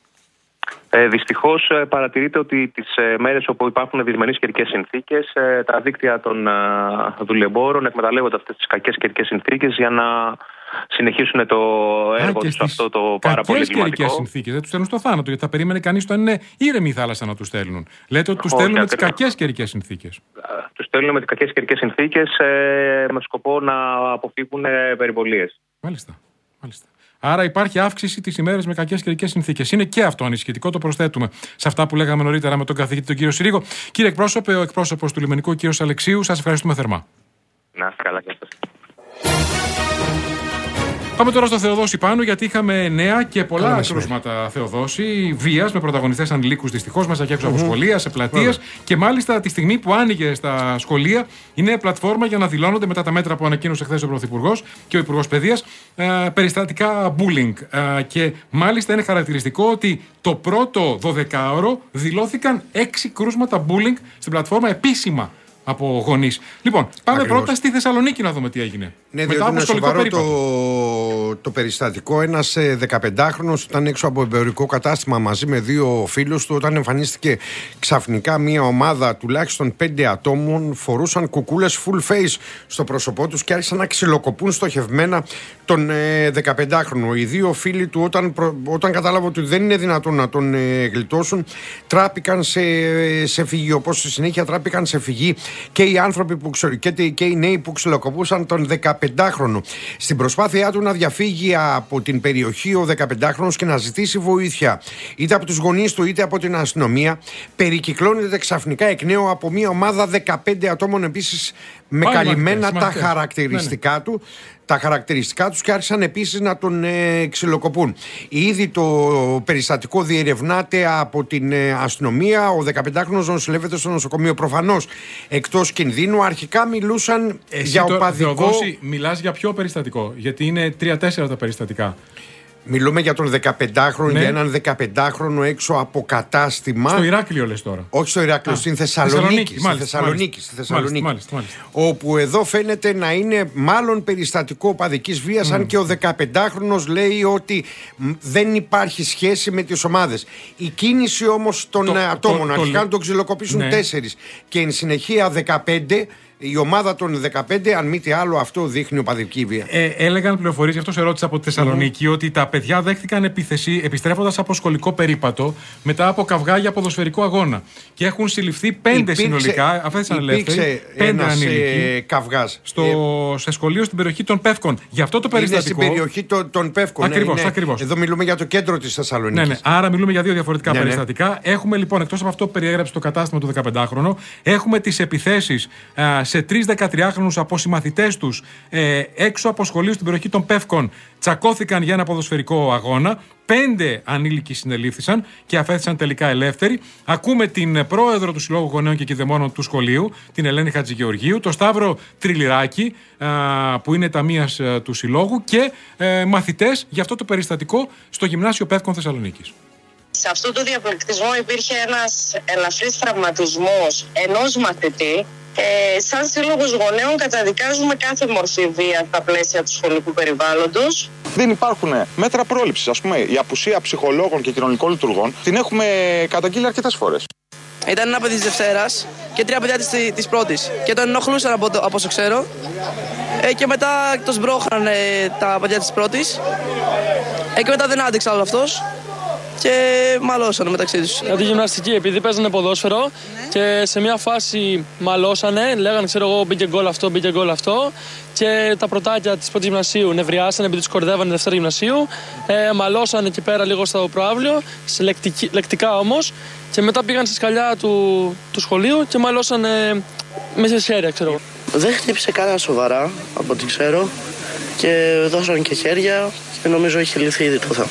Ε, δυστυχώς ε, παρατηρείται ότι τις ε, μέρες όπου υπάρχουν δυσμενείς καιρικές συνθήκες, ε, τα δίκτυα των ε, δουλεμπόρων εκμεταλλεύονται αυτές τις κακές καιρικές συνθήκες για να συνεχίσουν το έργο τους αυτό το πάρα πολύ κλιματικό. Κακές καιρικές συνθήκες. Δεν τους στέλνουν στο θάνατο, γιατί θα περίμενε κανείς το αν είναι ήρεμη η θάλασσα να τους στέλνουν. Λέτε ότι τους στέλνουν με τις κακές καιρικές συνθήκες. Τους στέλνουν με τις κακές καιρικές συνθήκες ε, με σκοπό να αποφύγουν ε, περιβολίες. Μάλιστα. Μάλιστα. Άρα υπάρχει αύξηση τις ημέρες με κακές καιρικές συνθήκες. Είναι και αυτό ανησυχητικό, το προσθέτουμε σε αυτά που λέγαμε νωρίτερα με τον καθηγητή τον κύριο Συρίγο. Κύριε εκπρόσωπε, ο εκπρόσωπος του λιμενικού, κύριος Αλεξίου, σας ευχαριστούμε θερμά. Να είστε καλά, γεια σας. Πάμε τώρα στο Θεοδόση πάνω, γιατί είχαμε νέα και πολλά κρούσματα, Θεοδόση, βίας με πρωταγωνιστές ανηλίκους δυστυχώς μέσα και έξω mm-hmm. από σχολεία, σε πλατείες. Και μάλιστα τη στιγμή που άνοιγε στα σχολεία η νέα πλατφόρμα για να δηλώνονται μετά τα μέτρα που ανακοίνωσε χθες ο Πρωθυπουργός και ο Υπουργός Παιδείας ε, περιστατικά bullying. Ε, και μάλιστα είναι χαρακτηριστικό ότι το πρώτο δωδεκάωρο δηλώθηκαν έξι κρούσματα bullying στην πλατφόρμα επίσημα από γονείς. Λοιπόν, πάμε Ακριβώς. πρώτα στη Θεσσαλονίκη να δούμε τι έγινε. Ναι, μετά από σχολικό περίπατο. Το, το περιστατικό, ένας δεκαπεντάχρονος ήταν έξω από εμπορικό κατάστημα μαζί με δύο φίλους του, όταν εμφανίστηκε ξαφνικά μια ομάδα τουλάχιστον πέντε ατόμων, φορούσαν κουκούλες full face στο πρόσωπό τους και άρχισαν να ξυλοκοπούν στοχευμένα τον ε, δεκαπεντάχρονο. Οι δύο φίλοι του, όταν, όταν κατάλαβαν ότι δεν είναι δυνατόν να τον ε, γλιτώσουν, τράπηκαν σε, σε φυγή. Όπως στη συνέχεια τράπηκαν σε φυγή και οι άνθρωποι που ξε, και, και οι νέοι που ξυλοκοπούσαν τον δεκαπεντάχρονο. Στην προσπάθειά του να διαφύγει από την περιοχή ο δεκαπεντάχρονος και να ζητήσει βοήθεια είτε από τους γονείς του είτε από την αστυνομία, περικυκλώνεται ξαφνικά εκ νέου από μια ομάδα δεκαπέντε ατόμων, επίσης με Πάλι καλυμμένα μαχτές, τα μαχτές. χαρακτηριστικά ναι, ναι. του. Τα χαρακτηριστικά τους και άρχισαν επίσης να τον ε, ξυλοκοπούν. Ήδη το περιστατικό διερευνάται από την ε, αστυνομία. Ο δεκαπεντάχρονος νοσηλεύεται στο νοσοκομείο, προφανώς εκτός κινδύνου. Αρχικά μιλούσαν Εσύ για το, οπαδικό... Θεοδόση, μιλάς για ποιο περιστατικό? Γιατί είναι τρία-τέσσερα τα περιστατικά. Μιλούμε για τον δεκαπεντάχρονο, ναι. για έναν δεκαπεντάχρονο έξω από κατάστημα. Στο Ηράκλειο λες τώρα? Όχι στο Ηράκλειο, Α, στην Θεσσαλονίκη. Θεσσαλονίκη, μάλιστα, στη Θεσσαλονίκη, μάλιστα, στη Θεσσαλονίκη μάλιστα, μάλιστα, μάλιστα. Όπου εδώ φαίνεται να είναι μάλλον περιστατικό οπαδικής βίας, mm. αν και ο δεκαπεντάχρονος λέει ότι δεν υπάρχει σχέση με τις ομάδες. Η κίνηση όμως των το, ατόμων, το, αρχικά το, να τον ξυλοκοπήσουν ναι. τέσσερις και εν συνεχεία δεκαπέντε. Η ομάδα των δεκαπέντε, αν μη τι άλλο, αυτό δείχνει οπαδική βία. Ε, έλεγαν πληροφορίες, γι' αυτό σε ρώτησα από τη Θεσσαλονίκη, mm. ότι τα παιδιά δέχτηκαν επίθεση επιστρέφοντας από σχολικό περίπατο μετά από καυγά για ποδοσφαιρικό αγώνα. Και έχουν συλληφθεί πέντε υπήρξε, συνολικά, αφέθησαν ελεύθεροι, πέντε ανήλικοι. Καυγάς. Στο, ε, σε σχολείο στην περιοχή των Πεύκων. Γι' αυτό το περιστατικό. Είναι στην περιοχή των, των Πεύκων. Ακριβώς, ναι, ακριβώς. Εδώ μιλούμε για το κέντρο της Θεσσαλονίκης. Ναι, ναι. Άρα μιλούμε για δύο διαφορετικά ναι, περιστατικά. Ναι. Έχουμε λοιπόν, εκτός από αυτό που περιέγραψε το κατάστημα του δεκαπεντάχρονου, έχουμε τις επιθέσεις α, σε τρεις δεκατριάχρονους από συμμαθητές τους ε, έξω από σχολείο στην περιοχή των Πεύκων. Τσακώθηκαν για ένα ποδοσφαιρικό αγώνα. Πέντε ανήλικοι συνελήφθησαν και αφέθησαν τελικά ελεύθεροι. Ακούμε την πρόεδρο του Συλλόγου Γονέων και Κηδεμόνων του σχολείου, την Ελένη Χατζηγεωργίου, το Σταύρο Τριλιράκη, α, που είναι ταμείας α, του Συλλόγου, και ε, μαθητές για αυτό το περιστατικό στο Γυμνάσιο Πεύκων Θεσσαλονίκης. Σε αυτό το διαπληκτισμό υπήρχε ένας ελαφρύς τραυματισμός ενός μαθητή. Ε, σαν Σύλλογος Γονέων καταδικάζουμε κάθε μορφή βία στα πλαίσια του σχολικού περιβάλλοντος. Δεν υπάρχουν μέτρα πρόληψης. Ας πούμε, η απουσία ψυχολόγων και κοινωνικών λειτουργών την έχουμε καταγγείλει αρκετές φορές. Ήταν ένα παιδί της Δευτέρας και τρία παιδιά της, της πρώτης. Και τον ενοχλούσαν από, από όσο ξέρω. Ε, και μετά τον σμπρώχναν ε, τα παιδιά της πρώτης. Ε, και μετά δεν άντεξε άλλο αυτός. Και μαλώσανε μεταξύ τους. Για τη γυμναστική, επειδή παίζανε ποδόσφαιρο ναι. και σε μια φάση μαλώσανε, λέγανε ξέρω εγώ μπήκε γκολ αυτό, μπήκε γκολ αυτό, και τα πρωτάκια της πρώτης γυμνασίου νευριάσανε επειδή τους κορδεύανε Δευτέρα γυμνασίου, ε, μαλώσανε εκεί πέρα λίγο στο προαύλιο, σε λεκτική, λεκτικά όμως, και μετά πήγαν στη σκαλιά του, του σχολείου και μαλώσανε μέσα σε χέρια, ξέρω εγώ. Δεν χτύπησε κανένα σοβαρά από ό,τι ξέρω και δώσαν και χέρια και νομίζω έχει λυθεί ήδη το θέμα.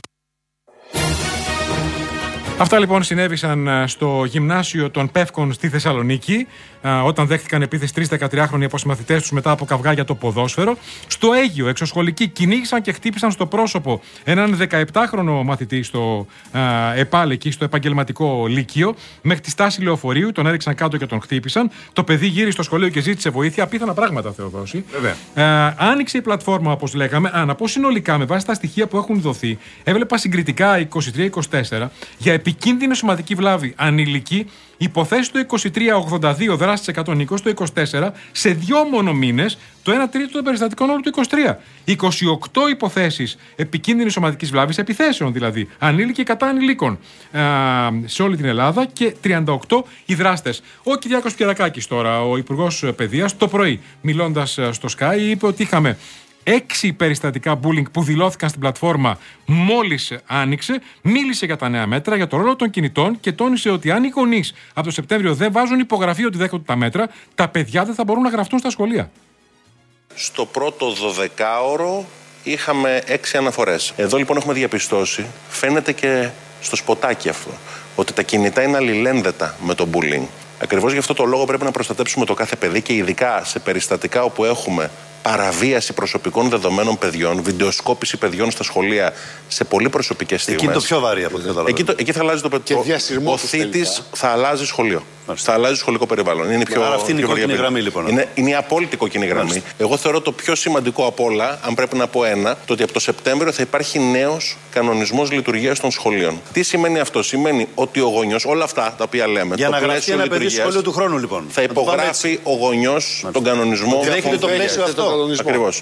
Αυτά λοιπόν συνέβησαν στο Γυμνάσιο των Πεύκων στη Θεσσαλονίκη, όταν δέχτηκαν επίθεση τρεις δεκατριάχρονοι από συμμαθητές τους μετά από καυγά για το ποδόσφαιρο. Στο Αίγυο, εξωσχολικοί, κυνήγησαν και χτύπησαν στο πρόσωπο έναν δεκαεπτάχρονο μαθητή στο ΕΠΑΛ, εκεί στο επαγγελματικό λύκειο, μέχρι τη στάση λεωφορείου. Τον έριξαν κάτω και τον χτύπησαν. Το παιδί γύρισε στο σχολείο και ζήτησε βοήθεια. Απίθανα πράγματα, Θεοδόση. Βέβαια. Άνοιξε η πλατφόρμα, όπως λέγαμε. Α, να πω συνολικά, με βάση τα στοιχεία που έχουν δοθεί, έβλεπα συγκριτικά είκοσι τρία είκοσι τέσσερα για επικίνδυνη σωματική βλάβη ανηλική. Υποθέσει το είκοσι τρία ογδόντα δύο, δράσει εκατόν είκοσι, το είκοσι τέσσερα, σε δύο μόνο μήνες, στο ένα τρίτο των περιστατικών όλου του είκοσι τρία. είκοσι οκτώ υποθέσεις επικίνδυνης σωματικής βλάβης, επιθέσεων δηλαδή, ανήλικοι κατά ανηλίκων α, σε όλη την Ελλάδα και τριάντα οκτώ οι δράστες. Ο Κυριάκος Πιερακάκης τώρα, ο Υπουργός Παιδείας, το πρωί μιλώντας στο Sky, είπε ότι είχαμε έξι περιστατικά bullying που δηλώθηκαν στην πλατφόρμα μόλις άνοιξε. Μίλησε για τα νέα μέτρα, για το ρόλο των κινητών και τόνισε ότι αν οι γονείς από το Σεπτέμβριο δεν βάζουν υπογραφή ότι δέχονται τα μέτρα, τα παιδιά δεν θα μπορούν να γραφτούν στα σχολεία. Στο πρώτο δωδεκάωρο είχαμε έξι αναφορές. Εδώ λοιπόν έχουμε διαπιστώσει, φαίνεται και στο σποτάκι αυτό, ότι τα κινητά είναι αλληλένδετα με το bullying. Ακριβώς γι' αυτό το λόγο πρέπει να προστατέψουμε το κάθε παιδί και ειδικά σε περιστατικά όπου έχουμε παραβίαση προσωπικών δεδομένων παιδιών, βιντεοσκόπηση παιδιών στα σχολεία σε πολύ προσωπικές στιγμές. Εκεί είναι το πιο βαρύ από ό,τι καταλαβαίνω. Εκεί, το, εκεί θα αλλάζει το παιδί. Ο θήτης θα αλλάζει σχολείο. Μάλιστα. Θα αλλάζει σχολικό περιβάλλον. Είναι πιο, Άρα αυτή είναι η κόκκινη γραμμή λοιπόν. Είναι, είναι η απόλυτη κόκκινη γραμμή. Μάλιστα. Εγώ θεωρώ το πιο σημαντικό απ' όλα, αν πρέπει να πω ένα, το ότι από το Σεπτέμβριο θα υπάρχει νέος κανονισμός λειτουργίας των σχολείων. Τι σημαίνει αυτό? Σημαίνει ότι ο γονιός, όλα αυτά τα οποία λέμε, για να γραφτεί ένα παιδί σχολείο του χρόνου λοιπόν. Θα υπογράφει ο γονιός τον κανονισμό. Δέχεται το πλαίσιο αυτό. Ακριβώς.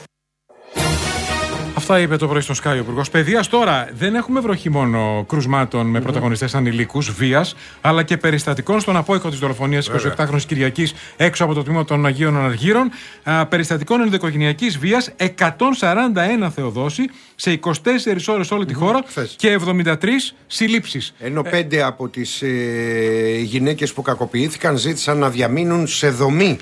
Αυτά είπε το πρωί στο Sky ο Υπουργός Παιδείας. Τώρα δεν έχουμε βροχή μόνο κρουσμάτων με mm-hmm. πρωταγωνιστές ανηλίκους, βίας, αλλά και περιστατικών στον απόϊχο της δολοφονίας εικοσιοκτάχρονης Κυριακής έξω από το τμήμα των Αγίων Αναργύρων. Α, περιστατικών ενδοοικογενειακής βίας, εκατόν σαράντα ένα Θεοδόση, σε είκοσι τέσσερις ώρες όλη τη mm-hmm. χώρα Θες. και εβδομήντα τρεις συλλήψεις. Ενώ ε... πέντε από τις ε, γυναίκες που κακοποιήθηκαν ζήτησαν να διαμείνουν σε δομή.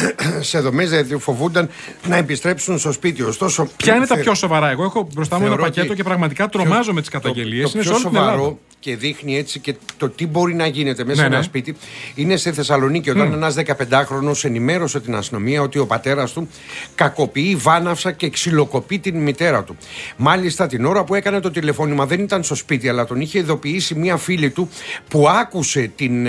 Σε δομές, δηλαδή φοβούνταν να επιστρέψουν στο σπίτι. Ωστόσο, ποια είναι τα πιο σοβαρά? Εγώ έχω μπροστά μου ένα πακέτο και πραγματικά τρομάζω με τις καταγγελίες. Το, το, το πιο σοβαρό και δείχνει έτσι και το τι μπορεί να γίνεται μέσα ναι, σε ένα ναι. σπίτι είναι στη Θεσσαλονίκη, όταν mm. ένας δεκαπεντάχρονος ενημέρωσε την αστυνομία ότι ο πατέρας του κακοποιεί, βάναυσα και ξυλοκοπεί την μητέρα του. Μάλιστα την ώρα που έκανε το τηλεφώνημα δεν ήταν στο σπίτι, αλλά τον είχε ειδοποιήσει μια φίλη του που άκουσε την,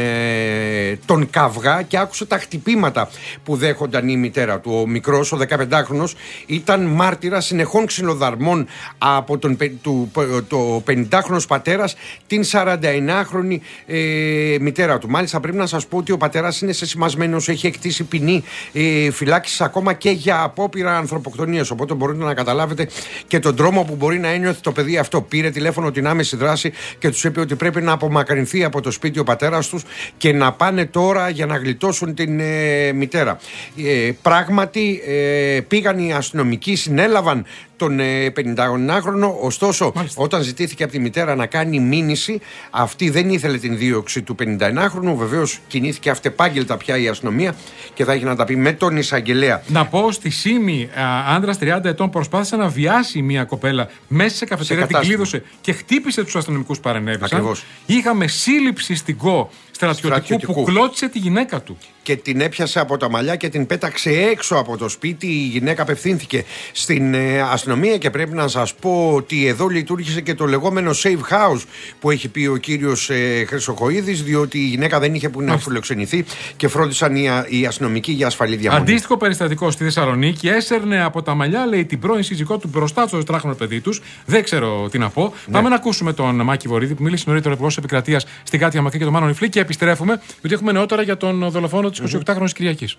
ε, τον καυγά και άκουσε τα χτυπήματα που δέχονταν η μητέρα του. Ο μικρός, ο δεκαπεντάχρονος, ήταν μάρτυρα συνεχών ξυλοδαρμών από τον του, το πενηντάχρονος πατέρας την σαρανταεννιάχρονη ε, μητέρα του. Μάλιστα πρέπει να σας πω ότι ο πατέρας είναι σεσημασμένος, έχει εκτίσει ποινή ε, φυλάκισης ακόμα και για απόπειρα ανθρωποκτονίας. Οπότε μπορείτε να καταλάβετε και τον τρόμο που μπορεί να ένιωθε το παιδί αυτό. Πήρε τηλέφωνο την άμεση δράση και τους είπε ότι πρέπει να απομακρυνθεί από το σπίτι ο πατέρας τους και να πάνε τώρα για να γλιτώσουν την ε, μητέρα. Ε, πράγματι ε, πήγαν οι αστυνομικοί, συνέλαβαν τον ε, πενηντάχρονο, ωστόσο Μάλιστα. όταν ζητήθηκε από τη μητέρα να κάνει μήνυση, αυτή δεν ήθελε την δίωξη του πενηνταεννιάχρονου. Βεβαίως κινήθηκε αυτεπάγγελτα πια η αστυνομία και θα έχει να τα πει με τον εισαγγελέα. Να πω, στη Σύμη, άντρας τριάντα ετών προσπάθησε να βιάσει μια κοπέλα μέσα σε καφετέρια, την κλείδωσε και χτύπησε τους αστυνομικούς, παρενέβησαν. Είχαμε σύλληψη στην ΚΟ στρατιωτικού, στρατιωτικού που κλώτησε τη γυναίκα του. Και την έπιασε από τα μαλλιά και την πέταξε έξω από το σπίτι. Η γυναίκα απευθύνθηκε στην ε, αστυνομία και πρέπει να σας πω ότι εδώ λειτουργήσε και το λεγόμενο safe house που έχει πει ο κύριος ε, Χρυσοχοΐδης, διότι η γυναίκα δεν είχε που να φιλοξενηθεί και φρόντισαν οι, οι αστυνομικοί για ασφαλή διαμονή. Αντίστοιχο περιστατικό στη Θεσσαλονίκη, έσερνε από τα μαλλιά, λέει, την πρώην σύζυγό του μπροστά στο τετράχρονο παιδί του. Δεν ξέρω τι να πω. Ναι. Πάμε να ακούσουμε τον Μάκη Βορίδη που μίλησε νωρίτερα, υπουργός επικρατείας στην Κάτια Μακρύ και τον Μάνο Νιφλή, και επιστρέφουμε, γιατί έχουμε νεότερα για τον δολοφόνο της εικοσιοκτάχρονης Κυριακής.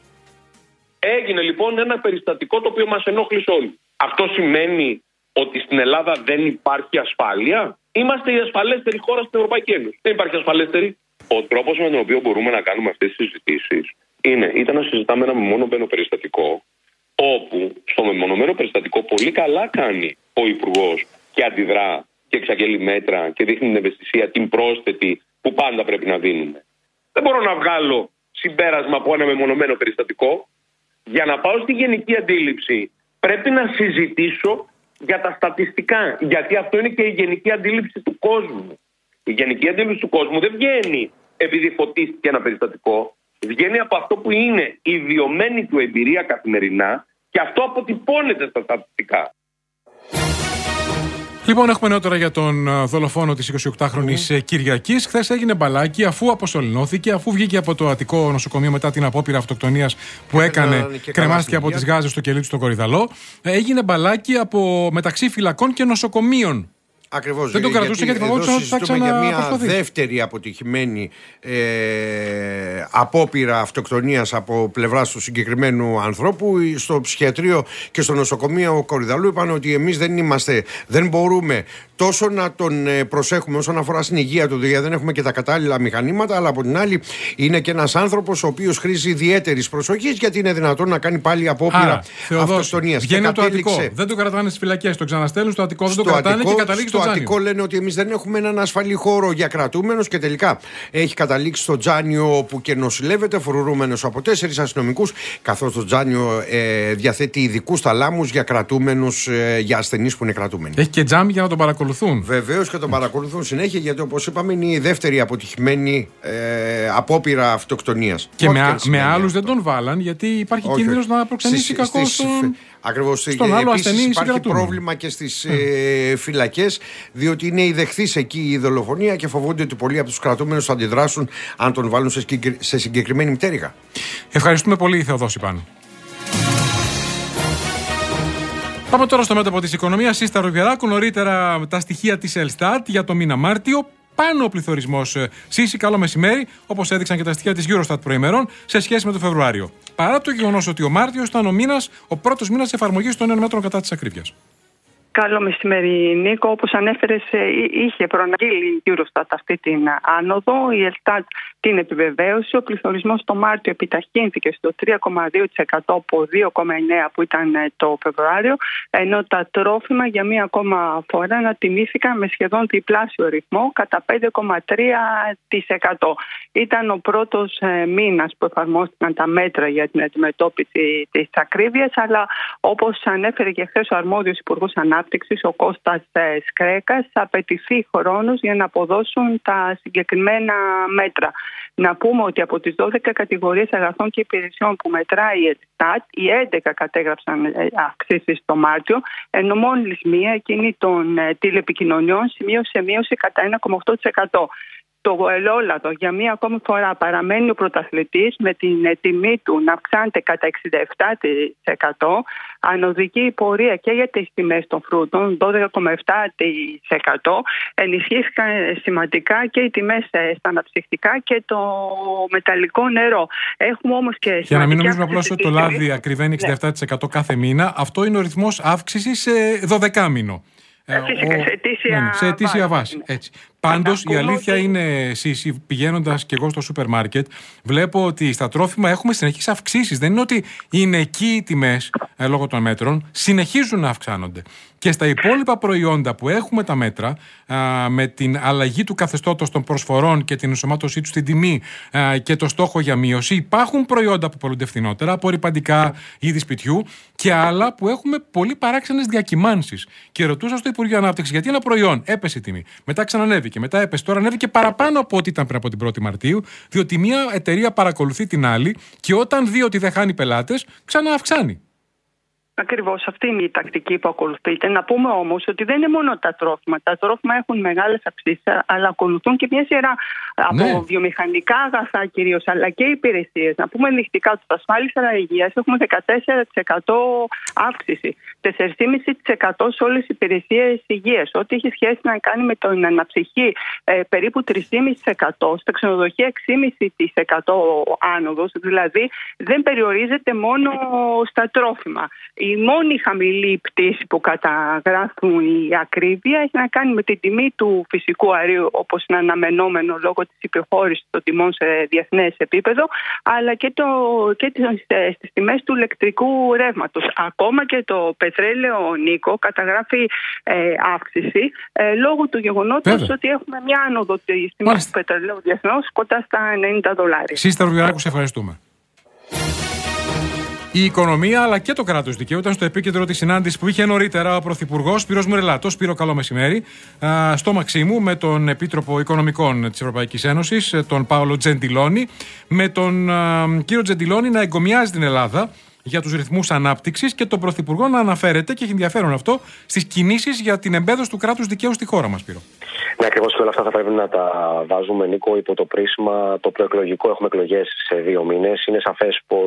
Έγινε λοιπόν ένα περιστατικό το οποίο μας ενόχλησε όλοι. Αυτό σημαίνει ότι στην Ελλάδα δεν υπάρχει ασφάλεια? Είμαστε η ασφαλέστερη χώρα στην Ευρωπαϊκή Ένωση. Δεν υπάρχει ασφαλέστερη. Ο τρόπος με τον οποίο μπορούμε να κάνουμε αυτές τις συζητήσεις είναι είτε να συζητάμε ένα μεμονωμένο περιστατικό, όπου στο μεμονωμένο περιστατικό πολύ καλά κάνει ο Υπουργός και αντιδρά και εξαγγέλει μέτρα και δείχνει την ευαισθησία, την πρόσθετη που πάντα πρέπει να δίνουμε. Δεν μπορώ να βγάλω συμπέρασμα από ένα μεμονωμένο περιστατικό. Για να πάω στη γενική αντίληψη πρέπει να συζητήσω για τα στατιστικά, γιατί αυτό είναι και η γενική αντίληψη του κόσμου. Η γενική αντίληψη του κόσμου δεν βγαίνει επειδή φωτίστηκε ένα περιστατικό, βγαίνει από αυτό που είναι η βιωμένη του εμπειρία καθημερινά και αυτό αποτυπώνεται στα στατιστικά. Λοιπόν, έχουμε νεότερα για τον δολοφόνο της εικοσιοκτάχρονης mm. Κυριακής. Χθες έγινε μπαλάκι αφού αποσωληνώθηκε, αφού βγήκε από το Αττικό νοσοκομείο μετά την απόπειρα αυτοκτονίας που έκανε, κρεμάστηκε από τις γάζες στο κελί του στον Κορυδαλό. Έγινε μπαλάκι από μεταξύ φυλακών και νοσοκομείων. Ακριβώς. Δεν το κρατούσε γιατί φοβόντουσαν ότι θα ξαναπροσπαθεί. Για μια προσπαθήσει. δεύτερη αποτυχημένη ε, απόπειρα αυτοκτονίας από πλευράς του συγκεκριμένου ανθρώπου. Στο ψυχιατρίο και στο νοσοκομείο Κορυδαλού είπαν ότι εμείς δεν είμαστε, δεν μπορούμε τόσο να τον προσέχουμε όσον αφορά στην υγεία του, δηλαδή δεν έχουμε και τα κατάλληλα μηχανήματα, αλλά από την άλλη είναι και ένας άνθρωπος ο οποίος χρήζει ιδιαίτερης προσοχής, γιατί είναι δυνατόν να κάνει πάλι απόπειρα αυτοκτονίας. Βγαίνει από το Αττικό. Δεν το κρατάνε στις φυλακές, το ξαναστέλνουν στο Αττικό, δεν το κρατάνε Αττικό, και καταλήγει στο, στο Τζάνιο. Στο Αττικό λένε ότι εμείς δεν έχουμε έναν ασφαλή χώρο για κρατούμενους και τελικά έχει καταλήξει στο Τζάνιο, όπου και νοσηλεύεται, φορουρούμενος από τέσσερις αστυνομικούς, καθώς το Τζάνιο ε, διαθέτει ειδικούς θαλάμους για κρατούμενους, ε, για ασθενείς που είναι κρατούμενοι. Έχει και τζάμι για να τον παρακολουθούν. Βεβαίως και τον παρακολουθούν συνέχεια, γιατί όπως είπαμε είναι η δεύτερη αποτυχημένη ε, απόπειρα αυτοκτονίας. Και Ό, με, με άλλους δεν τον βάλαν, γιατί υπάρχει όχι, κίνδυνος να προξενήσει κακό στον, ακριβώς, στον άλλο ασθενή. Υπάρχει πρόβλημα και στις ε, φυλακές, διότι είναι η δεχθής εκεί η δολοφονία και φοβούνται ότι πολλοί από τους κρατούμενους θα αντιδράσουν αν τον βάλουν σε, σε συγκεκριμένη πτέρυγα. Ευχαριστούμε πολύ, Θεοδόση Πάνου. Πάμε τώρα στο μέτωπο της οικονομίας. Σύστα Ρουβιεράκου, νωρίτερα τα στοιχεία της Ελστάτ για το μήνα Μάρτιο. Πάνω ο πληθωρισμός Σύση, καλό μεσημέρι, όπως έδειξαν και τα στοιχεία της Eurostat προημερών, σε σχέση με το Φεβρουάριο. Παρά το γεγονός ότι ο Μάρτιος ήταν ο, μήνας, ο πρώτος μήνας εφαρμογής των νέων μέτρων κατά της ακρίβειας. Καλό μεσημέρι, Νίκο. Όπως ανέφερες, είχε προαναγγείλει η Eurostat αυτή την άνοδο. Η Ελστάτ την επιβεβαίωσε. Ο πληθωρισμός το Μάρτιο επιταχύνθηκε στο τρία κόμμα δύο τοις εκατό από δύο κόμμα εννέα τοις εκατό που ήταν το Φεβρουάριο, ενώ τα τρόφιμα για μία ακόμα φορά ανατιμήθηκαν με σχεδόν διπλάσιο ρυθμό, κατά πέντε κόμμα τρία τοις εκατό. Ήταν ο πρώτος μήνας που εφαρμόστηκαν τα μέτρα για την αντιμετώπιση της ακρίβειας, αλλά όπως ανέφερε και χθες ο αρμόδιος Υπουργός Ανάπτυξης, ο Κώστας Σκρέκας, θα απαιτηθεί χρόνος για να αποδώσουν τα συγκεκριμένα μέτρα. Να πούμε ότι από τις δώδεκα κατηγορίες αγαθών και υπηρεσιών που μετράει η Ελστάτ, οι έντεκα κατέγραψαν αυξήσεις το Μάρτιο, ενώ μόλις μία, εκείνη των τηλεπικοινωνιών, σημείωσε μείωση κατά ένα κόμμα οκτώ τοις εκατό. Το ελαιόλαδο για μία ακόμη φορά παραμένει ο πρωταθλητής, με την τιμή του να αυξάνεται κατά εξήντα επτά τοις εκατό. Ανωδική η πορεία και για τις τιμές των φρούτων, δώδεκα κόμμα επτά τοις εκατό. Ενισχύθηκαν σημαντικά και οι τιμές στα αναψυκτικά και το μεταλλικό νερό. Έχουμε όμως και για να μην νομίζουμε απλώς ότι το λάδι ακριβένει εξήντα επτά τοις εκατό κάθε μήνα, αυτό είναι ο ρυθμός αύξησης σε δωδεκάμηνο. Φυσικά, σε ετήσια, ναι, σε ετήσια βάση. βάση. Έτσι. Πάντως η αλήθεια ότι... είναι, Σύση, πηγαίνοντας και εγώ στο σούπερ μάρκετ, βλέπω ότι στα τρόφιμα έχουμε συνεχείς αυξήσεις. Δεν είναι ότι είναι εκεί οι τιμές ε, λόγω των μέτρων, συνεχίζουν να αυξάνονται. Και στα υπόλοιπα προϊόντα που έχουμε τα μέτρα, α, με την αλλαγή του καθεστώτος των προσφορών και την ενσωμάτωσή του στην τιμή α, και το στόχο για μείωση, υπάρχουν προϊόντα που πολλούνται φθηνότερα, απορριπαντικά, είδη σπιτιού, και άλλα που έχουμε πολύ παράξενες διακυμάνσεις. Και ρωτούσα στο Υπουργείο Ανάπτυξης γιατί ένα προϊόν έπεσε η τιμή, μετά ξανανέβηκε, μετά έπεσε, τώρα ανέβηκε παραπάνω από ό,τι ήταν πριν από την πρώτη Μαρτίου, διότι μια εταιρεία παρακολουθεί την άλλη και όταν δει ότι δεν χάνει πελάτες, ξανααυξάνει. Ακριβώς, αυτή είναι η τακτική που ακολουθείται. Να πούμε όμως ότι δεν είναι μόνο τα τρόφιμα. Τα τρόφιμα έχουν μεγάλες αυξήσεις, αλλά ακολουθούν και μια σειρά από ναι. βιομηχανικά αγαθά κυρίως, αλλά και υπηρεσίες. Να πούμε ενδεικτικά ότι στα ασφάλιστρα υγείας έχουμε δεκατέσσερα τοις εκατό αύξηση, τέσσερα κόμμα πέντε τοις εκατό σε όλες τις υπηρεσίες υγείας. Ό,τι έχει σχέση να κάνει με την αναψυχή, ε, περίπου τρία κόμμα πέντε τοις εκατό, στα ξενοδοχεία έξι κόμμα πέντε τοις εκατό άνοδος, δηλαδή δεν περιορίζεται μόνο στα τρόφιμα. Η μόνη χαμηλή πτήση που καταγράφουν η ακρίβεια έχει να κάνει με την τιμή του φυσικού αερίου, όπως είναι αναμενόμενο λόγω της υποχώρησης των τιμών σε διεθνές επίπεδο, αλλά και, το, και στις τιμές του ηλεκτρικού ρεύματος. Ακόμα και το πετρέλαιο, Νίκο, καταγράφει ε, αύξηση ε, λόγω του γεγονότος Βέβαια. ότι έχουμε μια άνοδο της τιμής του πετρελαίου διεθνώς κοντά στα ενενήντα δολάρια. Σύστα Ρουβιεράκου, σε ευχαριστούμε. Η οικονομία αλλά και το κράτος δικαίου ήταν στο επίκεντρο της συνάντησης που είχε νωρίτερα ο Πρωθυπουργός Σπύρος Μουρελάτος. Σπύρο, καλό μεσημέρι. Στο Μαξίμου με τον Επίτροπο Οικονομικών της Ευρωπαϊκής Ένωσης, τον Πάολο Τζεντιλόνι, με τον κύριο Τζεντιλόνι να εγκομιάζει την Ελλάδα για τους ρυθμούς ανάπτυξης και τον Πρωθυπουργό να αναφέρεται, και έχει ενδιαφέρον αυτό, στις κινήσεις για την εμπέδωση του κράτους δικαίου στη χώρα μας, Σπύρο. Ναι, ακριβώς, όλα αυτά θα πρέπει να τα βάζουμε, Νίκο, υπό το πρίσμα το προεκλογικό. Έχουμε εκλογές σε δύο μήνες. Είναι σαφές πως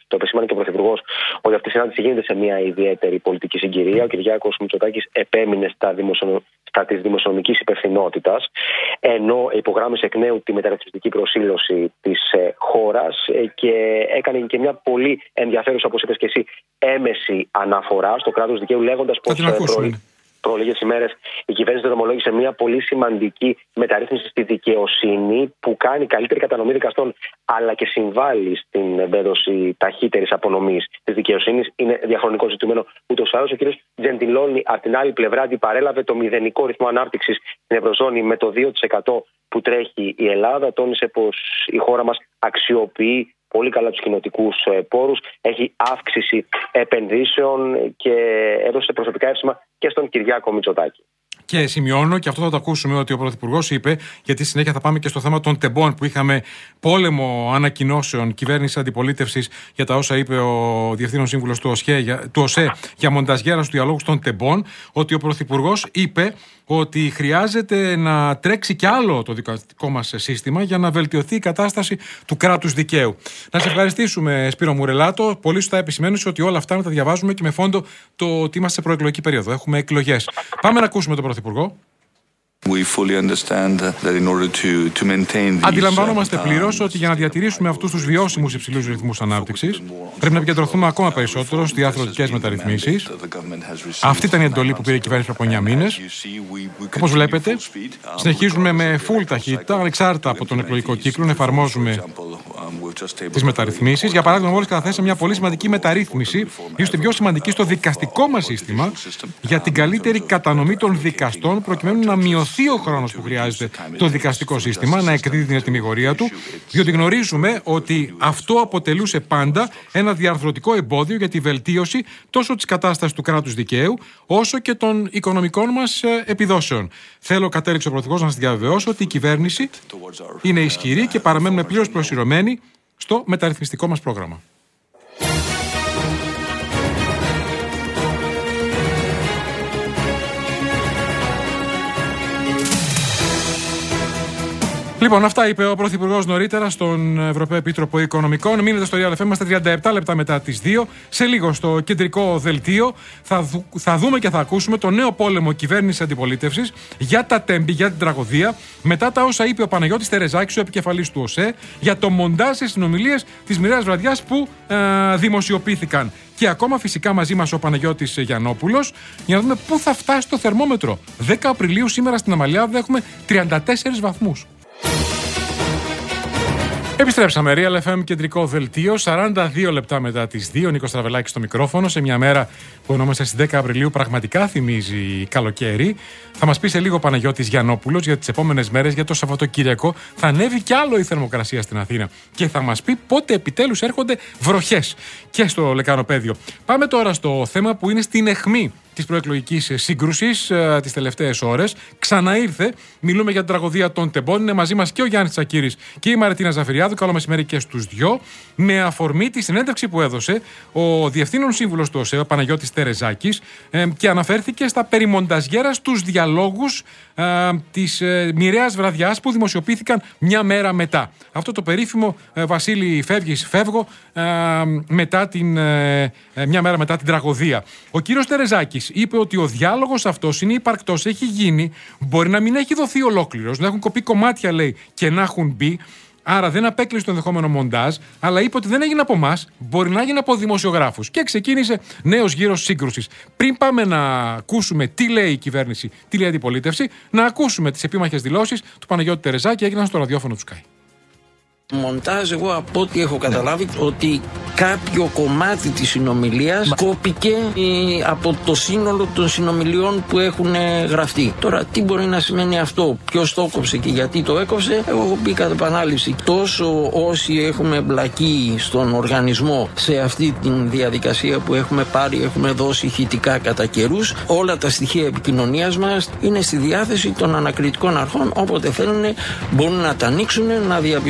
το επεσήμανε και ο Πρωθυπουργός, ότι αυτή η συνάντηση γίνεται σε μια ιδιαίτερη πολιτική συγκυρία. Ο Κυριάκος Μητσοτάκης επέμεινε στα, δημοσιο... στα της δημοσιονομικής υπευθυνότητας, ενώ υπογράμμισε εκ νέου τη μεταρρυθμιστική προσήλωση της ε, χώρας ε, και έκανε και μια πολύ ενδιαφέρουσα, όπως είπες και εσύ, έμεση αναφορά στο κράτος δικαίου, λέγοντας πως προ λίγες ημέρες η κυβέρνηση δρομολόγησε μια πολύ σημαντική μεταρρύθμιση στη δικαιοσύνη που κάνει καλύτερη κατανομή δικαστών, αλλά και συμβάλλει στην εμπέδωση ταχύτερης απονομής της δικαιοσύνης. Είναι διαχρονικό ζητούμενο ούτως ή άλλως. Ο κ. Τζεντιλόνι, από την άλλη πλευρά, αντιπαρέλαβε το μηδενικό ρυθμό ανάπτυξης στην Ευρωζώνη με το δύο τοις εκατό που τρέχει η Ελλάδα. Τόνισε πως η χώρα μας αξιοποιεί πολύ καλά τους κοινοτικούς πόρους, έχει αύξηση επενδύσεων και έδωσε προσωπικά εύσημα και στον Κυριάκο Μητσοτάκη. Και σημειώνω, και αυτό θα το ακούσουμε, ότι ο Πρωθυπουργός είπε, γιατί συνέχεια θα πάμε και στο θέμα των τεμπών, που είχαμε πόλεμο ανακοινώσεων κυβέρνηση αντιπολίτευσης για τα όσα είπε ο Διευθύνων Σύμβουλος του ΟΣΕ για, του ΟΣΕ για μονταζιέρα του διαλόγου των τεμπών, ότι ο Πρωθυπουργός είπε ότι χρειάζεται να τρέξει κι άλλο το δικαστικό μας σύστημα για να βελτιωθεί η κατάσταση του κράτους δικαίου. Να σε ευχαριστήσουμε, Σπύρο Μουρελάτο. Πολύ σωστά επισημαίνεις ότι όλα αυτά να τα διαβάζουμε και με φόντο το ότι είμαστε σε προεκλογική περίοδο. Έχουμε εκλογές. Πάμε να ακούσουμε τον Πρωθυπουργό. We fully understand that in order to, to maintain these, Αντιλαμβάνομαστε πλήρως ότι για να διατηρήσουμε αυτούς τους βιώσιμους υψηλούς ρυθμούς ανάπτυξης πρέπει να επικεντρωθούμε ακόμα περισσότερο στις διαρθρωτικές μεταρρυθμίσεις. Αυτή ήταν η εντολή που πήρε η κυβέρνηση από εννιά μήνες. Όπως βλέπετε, συνεχίζουμε με full ταχύτητα, ανεξάρτητα από τον εκλογικό κύκλο, να εφαρμόζουμε τις μεταρρυθμίσεις. Για παράδειγμα, μόλις καταθέσαμε μια πολύ σημαντική μεταρρύθμιση, ίσως την πιο σημαντική στο δικαστικό μας σύστημα, για την καλύτερη κατανομή των δικαστών, προκειμένου να μειωθεί ο χρόνος που χρειάζεται το δικαστικό σύστημα να εκδίδει την ετοιμιγορία του, διότι γνωρίζουμε ότι αυτό αποτελούσε πάντα ένα διαρθρωτικό εμπόδιο για τη βελτίωση τόσο της κατάστασης του κράτους δικαίου, όσο και των οικονομικών μας επιδόσεων. Θέλω, κατέληξε ο Πρωθυπουργός, να σας διαβεβαιώσω ότι η κυβέρνηση είναι ισχυρή και παραμένουμε πλήρως προσυρωμένοι στο μεταρρυθμιστικό μας πρόγραμμα. Λοιπόν, αυτά είπε ο Πρωθυπουργός νωρίτερα στον Ευρωπαίο Επίτροπο Οικονομικών. Μείνετε στο Real εφ εμ, είμαστε τριάντα επτά λεπτά μετά τις δύο. Σε λίγο στο κεντρικό δελτίο θα, δου, θα δούμε και θα ακούσουμε το νέο πόλεμο κυβέρνησης αντιπολίτευσης για τα τέμπη, για την τραγωδία, μετά τα όσα είπε ο Παναγιώτης Τερεζάκης, ο επικεφαλής του ΟΣΕ, για το μοντάζ στις συνομιλίες της μοιραίας βραδιάς που ε, δημοσιοποιήθηκαν. Και ακόμα φυσικά μαζί μας ο Παναγιώτης Γιαννόπουλος, για να δούμε πού θα φτάσει το θερμόμετρο. δέκα Απριλίου σήμερα στην Αμαλιάδα έχουμε τριάντα τέσσερις βαθμούς. Επιστρέψαμε, Real εφ εμ κεντρικό δελτίο, σαράντα δύο λεπτά μετά τις δύο, Νίκος Τραβελάκης στο μικρόφωνο, σε μια μέρα που ονόμαστε στις δέκα Απριλίου, πραγματικά θυμίζει καλοκαίρι. Θα μας πει σε λίγο ο Παναγιώτης Γιαννόπουλος για τις επόμενες μέρες, για το Σαββατοκύριακο. Θα ανέβει κι άλλο η θερμοκρασία στην Αθήνα και θα μας πει πότε επιτέλους έρχονται βροχές και στο λεκανοπέδιο. Πάμε τώρα στο θέμα που είναι στην αιχμή της προεκλογικής σύγκρουσης ε, τις τελευταίες ώρες. Ξαναήρθε. Μιλούμε για την τραγωδία των τεμπών. Είναι μαζί μας και ο Γιάννης Τσακύρης και η Μαρετίνα Ζαφυριάδου. Καλό μεσημέρι και στους δυο. Με αφορμή τη συνέντευξη που έδωσε ο Διευθύνων Σύμβουλος του ΟΣΕ, ο Παναγιώτης Τερεζάκης, ε, και αναφέρθηκε στα περί μονταζιέρα στους διαλόγους ε, της ε, μοιραίας βραδιάς που δημοσιοποιήθηκαν μια μέρα μετά. Αυτό το περίφημο ε, Βασίλη φεύγεις, φεύγω ε, μετά την, ε, μια μέρα μετά την τραγωδία. Ο κύριος Τερεζάκης είπε ότι ο διάλογος αυτός είναι υπαρκτός, έχει γίνει, μπορεί να μην έχει δοθεί ολόκληρος, να έχουν κοπεί κομμάτια, λέει, και να έχουν μπει. Άρα δεν απέκλεισε το ενδεχόμενο μοντάζ, αλλά είπε ότι δεν έγινε από εμάς, μπορεί να γίνει από δημοσιογράφους. Και ξεκίνησε νέος γύρος σύγκρουσης. Πριν πάμε να ακούσουμε τι λέει η κυβέρνηση, τι λέει η αντιπολίτευση, να ακούσουμε τις επίμαχες δηλώσεις του Παναγιώτη Τερεζάκη, έγιναν στο ραδιόφωνο του Sky. Μοντάζ, εγώ από ό,τι έχω καταλάβει, ότι κάποιο κομμάτι της συνομιλίας κόπηκε από το σύνολο των συνομιλιών που έχουν γραφτεί. Τώρα, τι μπορεί να σημαίνει αυτό, ποιος το έκοψε και γιατί το έκοψε, εγώ έχω πει κατά επανάληψη. Τόσο όσοι έχουμε εμπλακεί στον οργανισμό σε αυτή τη διαδικασία που έχουμε πάρει, έχουμε δώσει ηχητικά κατά καιρούς, όλα τα στοιχεία επικοινωνίας μας είναι στη διάθεση των ανακριτικών αρχών. Όποτε θέλουν, μπορούν να τα ανοίξουν, να διαπιστώσουν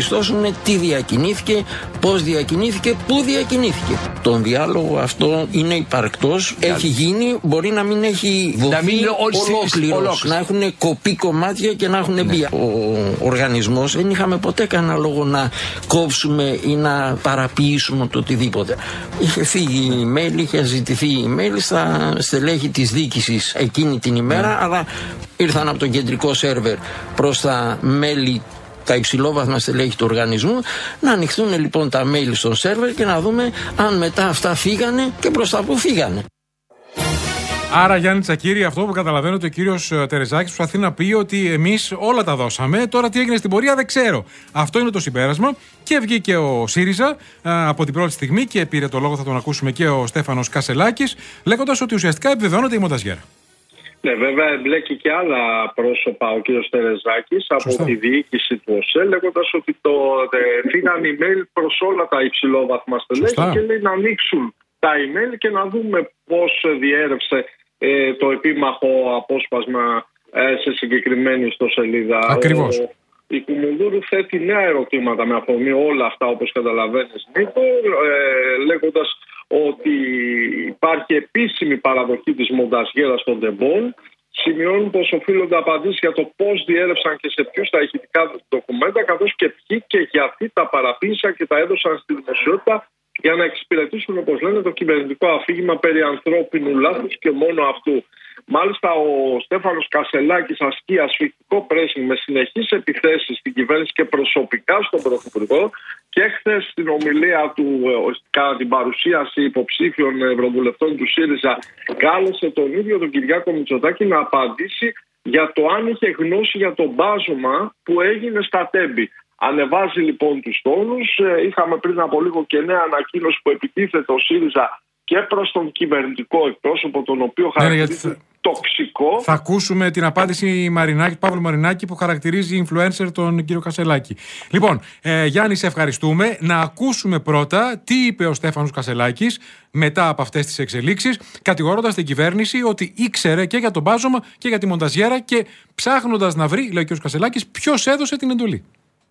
δούμε τι διακινήθηκε, πώς διακινήθηκε, πού διακινήθηκε. Τον διάλογο αυτό είναι υπαρκτός, έχει γίνει, μπορεί να μην έχει δοθεί ολόκληρος, να έχουν κοπεί κομμάτια και να έχουν μπει. Ο οργανισμός δεν είχαμε ποτέ κανένα λόγο να κόψουμε ή να παραποιήσουμε το οτιδήποτε. Είχε φύγει η email, είχε ζητηθεί η email στα στελέχη της διοίκησης εκείνη την ημέρα, mm. αλλά ήρθαν από το κεντρικό σερβερ προς τα μέλη, τα υψηλόβαθμα στελέχη του οργανισμού, να ανοιχτούν λοιπόν τα mail στον σερβερ και να δούμε αν μετά αυτά φύγανε και προς τα που φύγανε. Άρα, Γιάννη Τσακίρη, αυτό που καταλαβαίνω ότι ο κύριος Τερεζάκης προσπαθεί να πει ότι εμείς όλα τα δώσαμε. Τώρα τι έγινε στην πορεία δεν ξέρω. Αυτό είναι το συμπέρασμα. Και βγήκε ο ΣΥΡΙΖΑ α, από την πρώτη στιγμή και πήρε το λόγο, θα τον ακούσουμε και ο Στέφανος Κασελάκης, λέγοντας ότι ουσιαστικά επιβεβαιώνεται η Μονταζιέρα. Ναι, βέβαια εμπλέκει και άλλα πρόσωπα ο κύριος Τερεζάκης από Σωστά. τη διοίκηση του ΟΣΕ, λέγοντας ότι το ε, φύγαν email προς όλα τα υψηλόβαθμα στελέχη και λέει να ανοίξουν τα email και να δούμε πώς διέρευσε ε, το επίμαχο απόσπασμα ε, σε συγκεκριμένη ιστοσελίδα. Ακριβώς. Ο, η Κουμουνδούρου θέτει νέα ερωτήματα με αφορμή όλα αυτά, όπως καταλαβαίνεις, Νίκο, ε, λέγοντας ότι υπάρχει επίσημη παραδοχή της Μονταζιέρας των τεμπών. Σημειώνουν πως οφείλονται απαντήσεις για το πώς διέρευσαν και σε ποιους τα ηχητικά ντοκουμέντα, καθώς και ποιοι και γιατί τα παραποίησαν και τα έδωσαν στη δημοσιότητα για να εξυπηρετήσουν, όπως λένε, το κυβερνητικό αφήγημα περί ανθρώπινου λάθους και μόνο αυτού. Μάλιστα, ο Στέφανος Κασελάκης ασκεί ασφυκτικό πρέσινγκ με συνεχείς επιθέσεις στην κυβέρνηση και προσωπικά στον Πρωθυπουργό. Και χθες στην ομιλία του, κατά την παρουσίαση υποψήφιων ευρωβουλευτών του ΣΥΡΙΖΑ, κάλεσε τον ίδιο τον Κυριάκο Μητσοτάκη να απαντήσει για το αν είχε γνώση για το μπάζωμα που έγινε στα Τέμπη. Ανεβάζει λοιπόν τους τόνους. Είχαμε πριν από λίγο και νέα ανακοίνωση που επιτίθεται ο ΣΥΡΙΖΑ και προς τον κυβερνητικό εκπρόσωπο, τον οποίο χαρακτηρίζει ναι, τοξικό. Θα ακούσουμε την απάντηση Μαρινάκη, Παύλου Μαρινάκη, που χαρακτηρίζει influencer τον κύριο Κασελάκη. Λοιπόν, ε, Γιάννη, σε ευχαριστούμε. Να ακούσουμε πρώτα τι είπε ο Στέφανος Κασελάκης μετά από αυτές τις εξελίξεις, κατηγορώντας την κυβέρνηση ότι ήξερε και για τον μπάζωμα και για τη Μονταζιέρα και ψάχνοντας να βρει, λέει ο κύριος Κασελάκης, ποιος έδωσε την εντολή.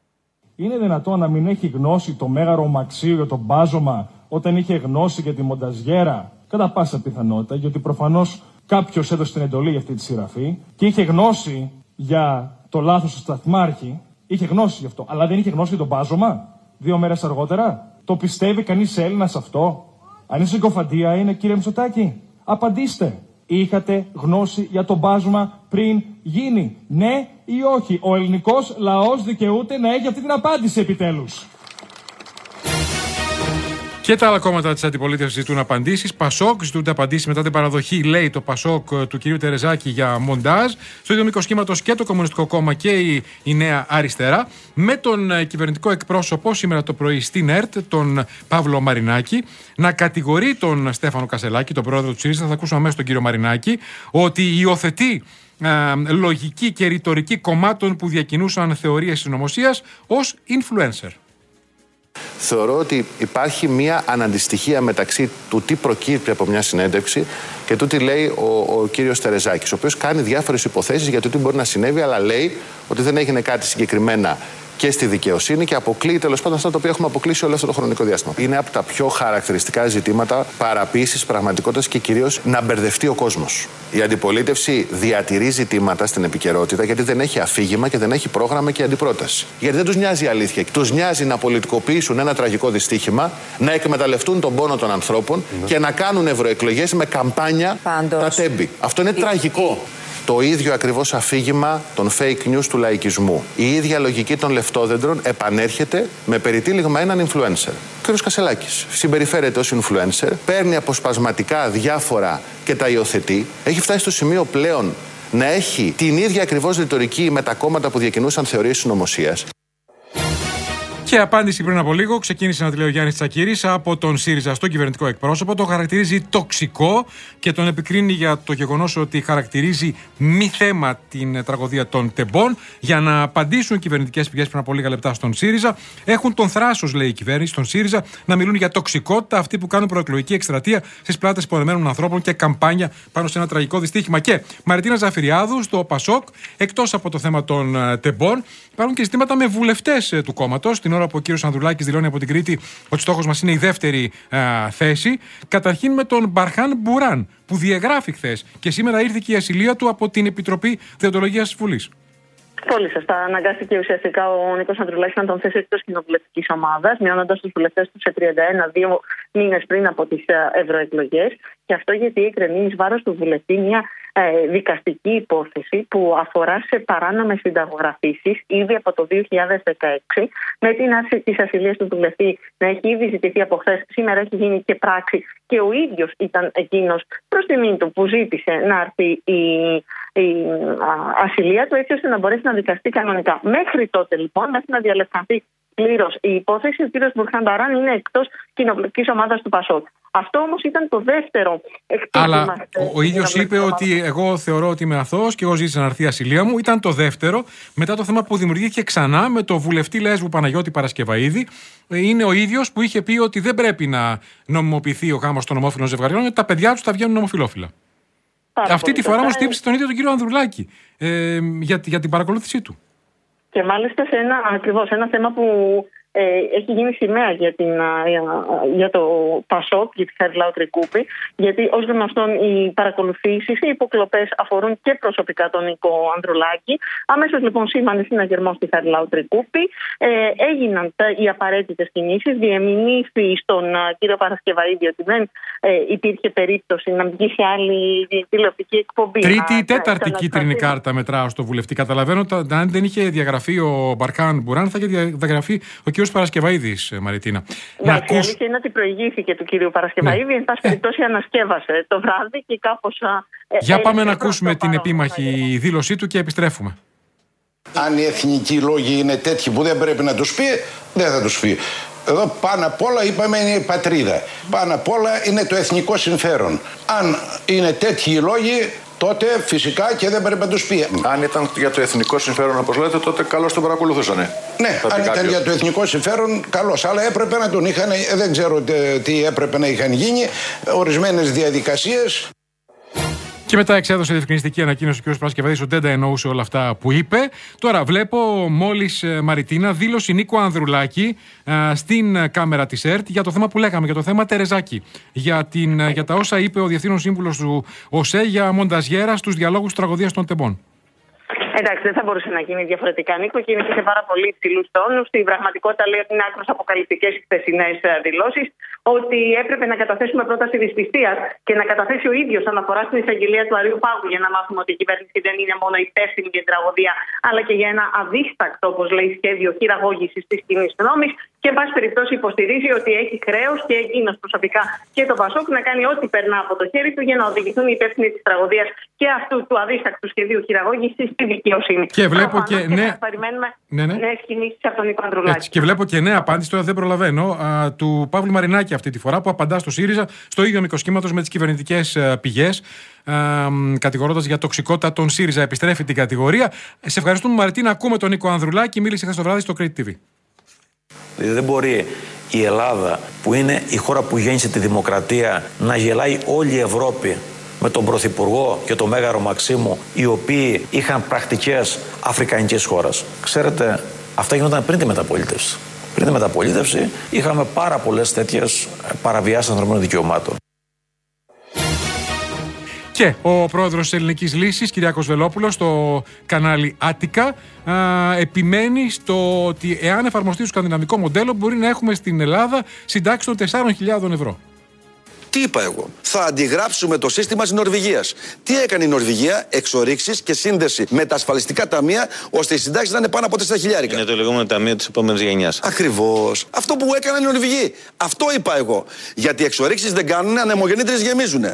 Είναι δυνατόν να μην έχει γνώση το Μέγαρο Μαξίου για τον μπάζωμα όταν είχε γνώση για τη Μονταζιέρα? Κατά πάσα πιθανότητα, γιατί προφανώς κάποιος έδωσε την εντολή για αυτή τη συγγραφή και είχε γνώση για το λάθος του σταθμάρχη. Είχε γνώση γι' αυτό, αλλά δεν είχε γνώση για τον μπάζωμα δύο μέρες αργότερα. Το πιστεύει κανείς Έλληνας αυτό? Αν η συκοφαντία είναι, κύριε Μητσοτάκη, απαντήστε. Είχατε γνώση για το μπάζωμα πριν γίνει? Ναι ή όχι? Ο ελληνικός λαός δικαιούται να έχει αυτή την απάντηση επιτέλους. Και τα άλλα κόμματα της αντιπολίτευσης ζητούν απαντήσεις. Πασόκ ζητούνται απαντήσεις μετά την παραδοχή, λέει το Πασόκ του κυρίου Τερεζάκη, για μοντάζ. Στο ίδιο μήκος κύματος και το Κομμουνιστικό Κόμμα και η, η Νέα Αριστερά. Με τον κυβερνητικό εκπρόσωπο σήμερα το πρωί στην ΕΡΤ, τον Παύλο Μαρινάκη, να κατηγορεί τον Στέφανο Κασελάκη, τον πρόεδρο του ΣΥΡΙΖΑ, θα ακούσουμε αμέσως τον κύριο Μαρινάκη, ότι υιοθετεί ε, λογική και ρητορική κομμάτων που διακινούσαν θεωρίες συνωμοσίας ως influencer. Θεωρώ ότι υπάρχει μια αναντιστοιχία μεταξύ του τι προκύπτει από μια συνέντευξη και του τι λέει ο, ο κύριος Τερεζάκης, ο οποίος κάνει διάφορες υποθέσεις για το τι μπορεί να συνέβη, αλλά λέει ότι δεν έγινε κάτι συγκεκριμένα και στη δικαιοσύνη και αποκλείει τέλος πάντων αυτά τα οποία έχουμε αποκλείσει όλο αυτό το χρονικό διάστημα. Είναι από τα πιο χαρακτηριστικά ζητήματα παραποίησης πραγματικότητας και κυρίως να μπερδευτεί ο κόσμος. Η αντιπολίτευση διατηρεί ζητήματα στην επικαιρότητα γιατί δεν έχει αφήγημα και δεν έχει πρόγραμμα και αντιπρόταση. Γιατί δεν τους νοιάζει η αλήθεια. Τους νοιάζει να πολιτικοποιήσουν ένα τραγικό δυστύχημα, να εκμεταλλευτούν τον πόνο των ανθρώπων mm. και να κάνουν ευρωεκλογές με καμπάνια Πάντως. τα Τέμπη. Αυτό είναι η... τραγικό. Το ίδιο ακριβώς αφήγημα των fake news του λαϊκισμού. Η ίδια λογική των λεφτόδεντρων επανέρχεται με περιτύλιγμα έναν influencer. Ο κ. Κασελάκης συμπεριφέρεται ως influencer, παίρνει αποσπασματικά διάφορα και τα υιοθετεί. Έχει φτάσει στο σημείο πλέον να έχει την ίδια ακριβώς ρητορική με τα κόμματα που διακινούσαν θεωρίες συνωμοσίας. Και απάντηση πριν από λίγο ξεκίνησε να τη λέει ο Γιάννης Τσακίρης από τον ΣΥΡΙΖΑ στον κυβερνητικό εκπρόσωπο. Το χαρακτηρίζει τοξικό και τον επικρίνει για το γεγονός ότι χαρακτηρίζει μη θέμα την τραγωδία των τεμπών. Για να απαντήσουν οι κυβερνητικές πηγές πριν από λίγα λεπτά στον ΣΥΡΙΖΑ, έχουν τον θράσος, λέει η κυβέρνηση, στον ΣΥΡΙΖΑ, να μιλούν για τοξικότητα αυτοί που κάνουν προεκλογική εκστρατεία στις πλάτες πονεμένων ανθρώπων και καμπάνια πάνω σε ένα τραγικό δυστύχημα. Και Μαριτίνα Ζαφυριάδου στο ΠΑΣΟΚ, εκτός από το θέμα των τεμπών, υπάρχουν και ζητήματα με βουλευτές του κόμματος. Την ώρα που ο κύριος Ανδρουλάκης δηλώνει από την Κρήτη ότι στόχος μας είναι η δεύτερη α, θέση. Καταρχήν με τον Μπαρχάν Μπουράν, που διαγράφει χθες και σήμερα ήρθε και η ασυλία του από την Επιτροπή Δεοντολογίας της Βουλής. Πολύ σωστά. Αναγκάστηκε ουσιαστικά ο Νίκος Ανδρουλάκης να τον θέσει εκτός κοινοβουλευτικής ομάδας, μειώνοντας τους βουλευτές του σε τριάντα ένα, δύο μήνες πριν από τις ευρωεκλογές. Και αυτό γιατί έκρεμεί εις βάρος του βουλευτή μια ε, δικαστική υπόθεση που αφορά σε παράνομες συνταγογραφήσεις ήδη από το δύο χιλιάδες δεκαέξι, με την άρση της ασυλίας του βουλευτή να έχει ήδη ζητηθεί από χθες. Σήμερα έχει γίνει και πράξη και ο ίδιος ήταν εκείνος προς τιμή του που ζήτησε να έρθει η, η α, ασυλία του, έτσι ώστε να μπορέσει να δικαστεί κανονικά. Μέχρι τότε λοιπόν, μέχρι να διαλευκανθεί πλήρως η υπόθεση, ο κ. Μπουρχάν Μπαράν είναι εκτός κοινοβουλευτικής ομάδας του ΠΑΣΟΚ. Αυτό όμως ήταν το δεύτερο εκτός. Αλλά ο, ο ίδιος είπε ότι εγώ θεωρώ ότι είμαι αθώος και εγώ ζήτησα να έρθει η ασυλία μου. Ήταν το δεύτερο, μετά το θέμα που δημιουργήθηκε ξανά με το βουλευτή Λέσβου Παναγιώτη Παρασκευαΐδη. Είναι ο ίδιος που είχε πει ότι δεν πρέπει να νομιμοποιηθεί ο γάμος των ομόφυλων ζευγαριών, γιατί τα παιδιά τους θα βγαίνουν ομοφυλόφιλα. Πάρα Αυτή τη φορά όμως τύψει τον ίδιο τον κύριο Ανδρουλάκη ε, για, για την παρακολούθησή του. Και μάλιστα σε ένα, ακριβώς, ένα θέμα που ε, έχει γίνει σημαία για, την, για, για το ΠΑΣΟΚ, για τη Χαριλάου Τρικούπη, γιατί ως γνωστόν οι παρακολουθήσεις, οι υποκλοπές αφορούν και προσωπικά τον Νίκο Ανδρουλάκη. Αμέσως λοιπόν σήμανε συναγερμό στη Χαριλάου Τρικούπη, ε, έγιναν τα, οι απαραίτητες κινήσεις, διεμηνήθη στον α, κύριο Παρασκευαΐδη ότι δεν ε, υπήρχε περίπτωση να βγει σε άλλη τηλεοπτική εκπομπή. Τρίτη ή τέταρτη κίτρινη κάρτα μετράω στο βουλευτή. Καταλαβαίνω ότι αν δεν είχε διαγραφεί ο Μπαρχάν Μπουράν, θα είχε διαγραφεί ο κύριος Παρασκευαΐδης, Μαριτίνα. Ναι, να η ακούς... αλήθεια είναι ότι προηγήθηκε του κύριου Παρασκευαΐδη, ναι. Εν πάση περιπτώσει ανασκεύασε το βράδυ και κάπως... Για ε, πάμε να ακούσουμε την παρόν, επίμαχη ναι. δήλωσή του και επιστρέφουμε. Αν οι εθνικοί λόγοι είναι τέτοιοι που δεν πρέπει να τους πει, δεν θα τους πει. Εδώ πάνω απ' όλα είπαμε είναι η πατρίδα. Πάνω απ' όλα είναι το εθνικό συμφέρον. Αν είναι τέτοιοι οι λόγοι, τότε φυσικά και δεν πρέπει να τους πει. Αν ήταν για το εθνικό συμφέρον, όπως λέτε, τότε καλώς τον παρακολουθούσανε. Ναι, αν ήταν κάποιος. Για το εθνικό συμφέρον, καλώς. Αλλά έπρεπε να τον είχαν, δεν ξέρω τι έπρεπε να είχαν γίνει, ορισμένες διαδικασίες. Και μετά εξέδωσε διευκρινιστική ανακοίνωση ο κ. Παρασκευαίδης ότι δεν τα εννοούσε όλα αυτά που είπε. Τώρα βλέπω μόλις, Μαριτίνα, δήλωση Νίκο Ανδρουλάκη α, στην κάμερα της ΕΡΤ για το θέμα που λέγαμε, για το θέμα Τερεζάκη. Για, την, για τα όσα είπε ο Διευθύνων Σύμβουλος του ΟΣΕ για μονταζιέρα στους διαλόγους τραγωδίας των Τεμπών. Εντάξει, δεν θα μπορούσε να γίνει διαφορετικά, Νίκο, και είναι σε πάρα πολύ υψηλού τόνου. Στην πραγματικότητα, λέει ότι είναι άκρως αποκαλυπτικές οι χθεσινές δηλώσεις, ότι έπρεπε να καταθέσουμε πρόταση δυσπιστίας και να καταθέσει ο ίδιος αναφορά στην εισαγγελία του Αρείου Πάγου για να μάθουμε ότι η κυβέρνηση δεν είναι μόνο υπεύθυνη για την τραγωδία, αλλά και για ένα αδίστακτο, όπως λέει, σχέδιο χειραγώγησης της κοινής γνώμης. Και, εν πάση περιπτώσει, υποστηρίζει ότι έχει χρέος και εκείνος προσωπικά και το ΠΑΣΟΚ να κάνει ό,τι περνά από το χέρι του για να οδηγηθούν οι υπεύθυνοι της τραγωδίας και αυτού του αδίστακτου σχεδίου χειραγώγησης στη δικαιοσύνη. Και βλέπω και, και ναι. να περιμένουμε ναι, ναι. νέες κινήσεις από τον Νίκο Ανδρουλάκη. Έτσι, και βλέπω και νέα απάντηση, τώρα δεν προλαβαίνω, α, του Παύλου Μαρινάκη αυτή τη φορά, που απαντά στο ΣΥΡΙΖΑ στο ίδιο μήκος κύματος με τις κυβερνητικές πηγές, κατηγορώντας για τοξικότητα τον ΣΥΡΙΖΑ. Επιστρέφει την κατηγορία. Σε ευχαριστούμε, Μαρτίνα. Ακούμε τον Νίκο Ανδρουλάκη. Μίλησε χθες το βράδυ στο Κρήτη τι βι. Δηλαδή δεν μπορεί η Ελλάδα, που είναι η χώρα που γέννησε τη δημοκρατία, να γελάει όλη η Ευρώπη με τον Πρωθυπουργό και τον Μέγαρο Μαξίμου, οι οποίοι είχαν πρακτικές αφρικανικής χώρας. Ξέρετε, αυτά γινόταν πριν τη μεταπολίτευση. Πριν τη μεταπολίτευση είχαμε πάρα πολλές τέτοιες παραβιάσεις ανθρωπίνων δικαιωμάτων. Και ο πρόεδρος της Ελληνικής Λύσης, Κυριάκος Βελόπουλος, στο κανάλι Άτικα, α, επιμένει στο ότι εάν εφαρμοστεί το σκανδιναβικό μοντέλο, μπορεί να έχουμε στην Ελλάδα συντάξεις των τεσσάρων χιλιάδων ευρώ. Τι είπα εγώ? Θα αντιγράψουμε το σύστημα της Νορβηγίας. Τι έκανε η Νορβηγία? Εξορίξεις και σύνδεση με τα ασφαλιστικά ταμεία, ώστε οι συντάξεις να είναι πάνω από τέσσερα χιλιάρικα. Είναι το λεγόμενο ταμείο της επόμενης γενιάς. Ακριβώς. Αυτό που έκαναν οι Νορβηγοί. Αυτό είπα εγώ. Γιατί οι εξορίξεις δεν κάνουν, ανεμογεννήτριες γεμίζουνε.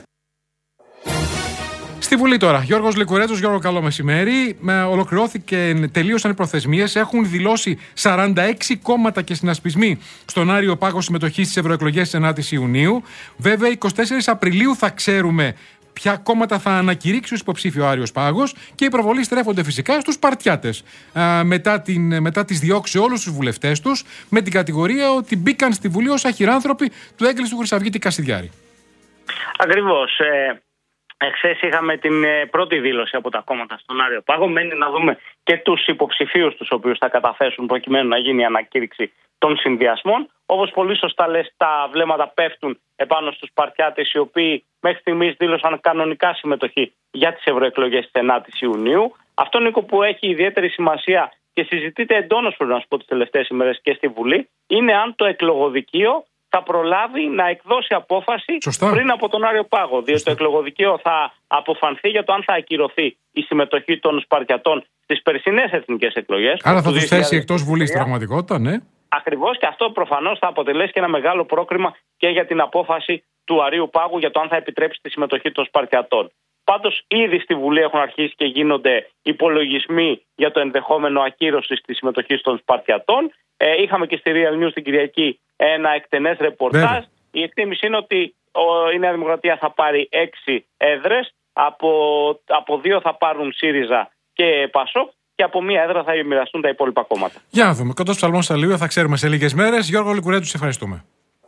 Στη Βουλή τώρα, Γιώργος Λικουρέτζος. Γιώργο, καλό μεσημέρι. Ολοκληρώθηκε, τελείωσαν οι προθεσμίες. Έχουν δηλώσει σαράντα έξι κόμματα και συνασπισμοί στον Άριο Πάγο συμμετοχή στις ευρωεκλογές της ενάτης Ιουνίου. Βέβαια, εικοστή τέταρτη Απριλίου θα ξέρουμε ποια κόμματα θα ανακηρύξει ως υποψήφιο ο Άριος Πάγος, και οι προβολείς στρέφονται φυσικά στους παρτιάτες. Α, μετά, την, μετά τις διώξεις όλους τους βουλευτές τους, με την κατηγορία ότι μπήκαν στη Βουλή ως αχυράνθρωποι του έγκλειστου του Χρυσαυγίτη Κασιδιάρη. Ακριβώς. Ε... Εχθές είχαμε την ε, πρώτη δήλωση από τα κόμματα στον Άριο Πάγο. Μένει να δούμε και τους υποψηφίους τους οποίους θα καταθέσουν προκειμένου να γίνει η ανακήρυξη των συνδυασμών. Όπως πολύ σωστά λες, τα βλέμματα πέφτουν επάνω στους Σπαρτιάτες, οι οποίοι μέχρι στιγμής δήλωσαν κανονικά συμμετοχή για τις ευρωεκλογές της ενάτης Ιουνίου. Αυτό, Νίκο, που έχει ιδιαίτερη σημασία και συζητείται εντόνως, πρέπει να σου πω, τις τελευταίες ημέρες και στη Βουλή, είναι αν το εκλογοδικείο θα προλάβει να εκδώσει απόφαση Σωστά. πριν από τον Άριο Πάγο. Διότι Σωστά. το εκλογοδικείο θα αποφανθεί για το αν θα ακυρωθεί η συμμετοχή των Σπαρτιατών στις περσινές εθνικές εκλογές. Άρα θα τους θέσει εκτός Βουλής στην πραγματικότητα, ναι. Ακριβώς, και αυτό προφανώς θα αποτελέσει και ένα μεγάλο πρόκριμα και για την απόφαση του Αρείου Πάγου για το αν θα επιτρέψει τη συμμετοχή των Σπαρτιατών. Πάντως, ήδη στη Βουλή έχουν αρχίσει και γίνονται υπολογισμοί για το ενδεχόμενο ακύρωσης της συμμετοχής των Σπαρτιατών. Ε, είχαμε και στη Real News την Κυριακή ένα εκτενές ρεπορτάζ. Βέβαια. Η εκτίμηση είναι ότι ο, η Νέα Δημοκρατία θα πάρει έξι έδρες, από, από δύο θα πάρουν ΣΥΡΙΖΑ και ΠΑΣΟΚ, και από μία έδρα θα μοιραστούν τα υπόλοιπα κόμματα. Για να δούμε. Κοντός ψαλμός στα Λίου θα ξέρουμε σε λίγες μέρες. Γιώργο Λικουρέτου, σε ευχαριστούμε.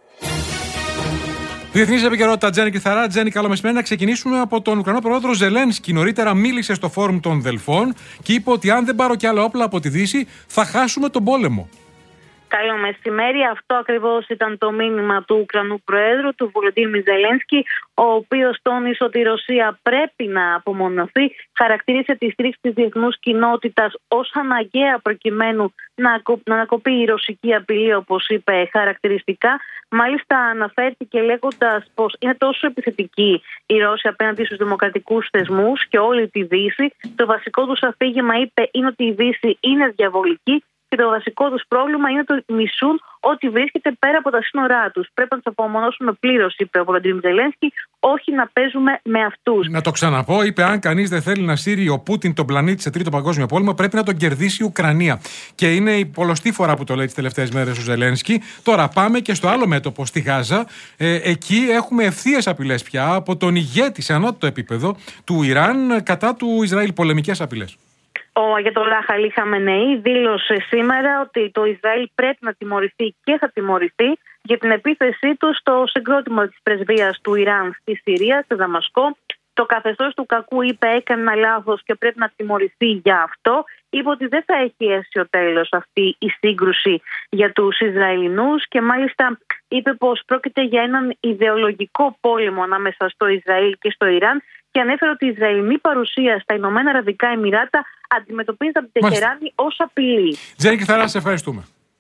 Διεθνής επικαιρότητα, Τζέννη Κιθαρά. Τζέννη, καλό μεσημέρι. Να ξεκινήσουμε από τον Ουκρανό πρόεδρο Ζελένσκι. Νωρίτερα μίλησε στο φόρουμ των Δελφών και είπε ότι αν δεν πάρω κι άλλα όπλα από τη Δύση, θα χάσουμε τον πόλεμο. Καλό μεσημέρι. Αυτό ακριβώς ήταν το μήνυμα του Ουκρανού Προέδρου, του Βολοντίμιρ Ζελένσκι, ο οποίος τόνισε ότι η Ρωσία πρέπει να απομονωθεί. Χαρακτήρισε τη στήριξη της διεθνούς κοινότητας ως αναγκαία προκειμένου να, να ανακοπεί η ρωσική απειλή, όπως είπε χαρακτηριστικά. Μάλιστα, αναφέρθηκε λέγοντας πως είναι τόσο επιθετική η Ρώσια απέναντι στους δημοκρατικούς θεσμούς και όλη τη Δύση. Το βασικό τους αφήγημα, είπε, είναι ότι η Δύση είναι διαβολική. Και το βασικό τους πρόβλημα είναι ότι μισούν ό,τι βρίσκεται πέρα από τα σύνορά τους. Πρέπει να τους απομονώσουμε πλήρως, είπε ο Βολοντίμιρ Ζελένσκι, όχι να παίζουμε με αυτούς. Να το ξαναπώ, είπε: αν κανείς δεν θέλει να σύρει ο Πούτιν τον πλανήτη σε τρίτο παγκόσμιο πόλεμο, πρέπει να τον κερδίσει η Ουκρανία. Και είναι η πολλωστή φορά που το λέει τις τελευταίες μέρες ο Ζελένσκι. Τώρα πάμε και στο άλλο μέτωπο, στη Γάζα. Ε, εκεί έχουμε ευθείες απειλές πια από τον ηγέτη σε ανώτατο επίπεδο του Ιράν κατά του Ισραήλ, πολεμικές απειλές. Ο Αγιατολάχ Αλί Χαμενεή δήλωσε σήμερα ότι το Ισραήλ πρέπει να τιμωρηθεί και θα τιμωρηθεί για την επίθεσή του στο συγκρότημα της πρεσβείας του Ιράν στη Συρία, στη Δαμασκό. Το καθεστώς του κακού, είπε, έκανε ένα λάθος και πρέπει να τιμωρηθεί για αυτό. Είπε ότι δεν θα έχει αίσιο τέλος αυτή η σύγκρουση για τους Ισραηλινούς και μάλιστα είπε πως πρόκειται για έναν ιδεολογικό πόλεμο ανάμεσα στο Ισραήλ και στο Ιράν. Και ανέφερε ότι η Ισραηλινή παρουσία στα Ηνωμένα Αραβικά Εμιράτα αντιμετωπίζεται από την Τεχεράνη ως απειλή. Τζέννη Κιθαρά, σε ευχαριστούμε.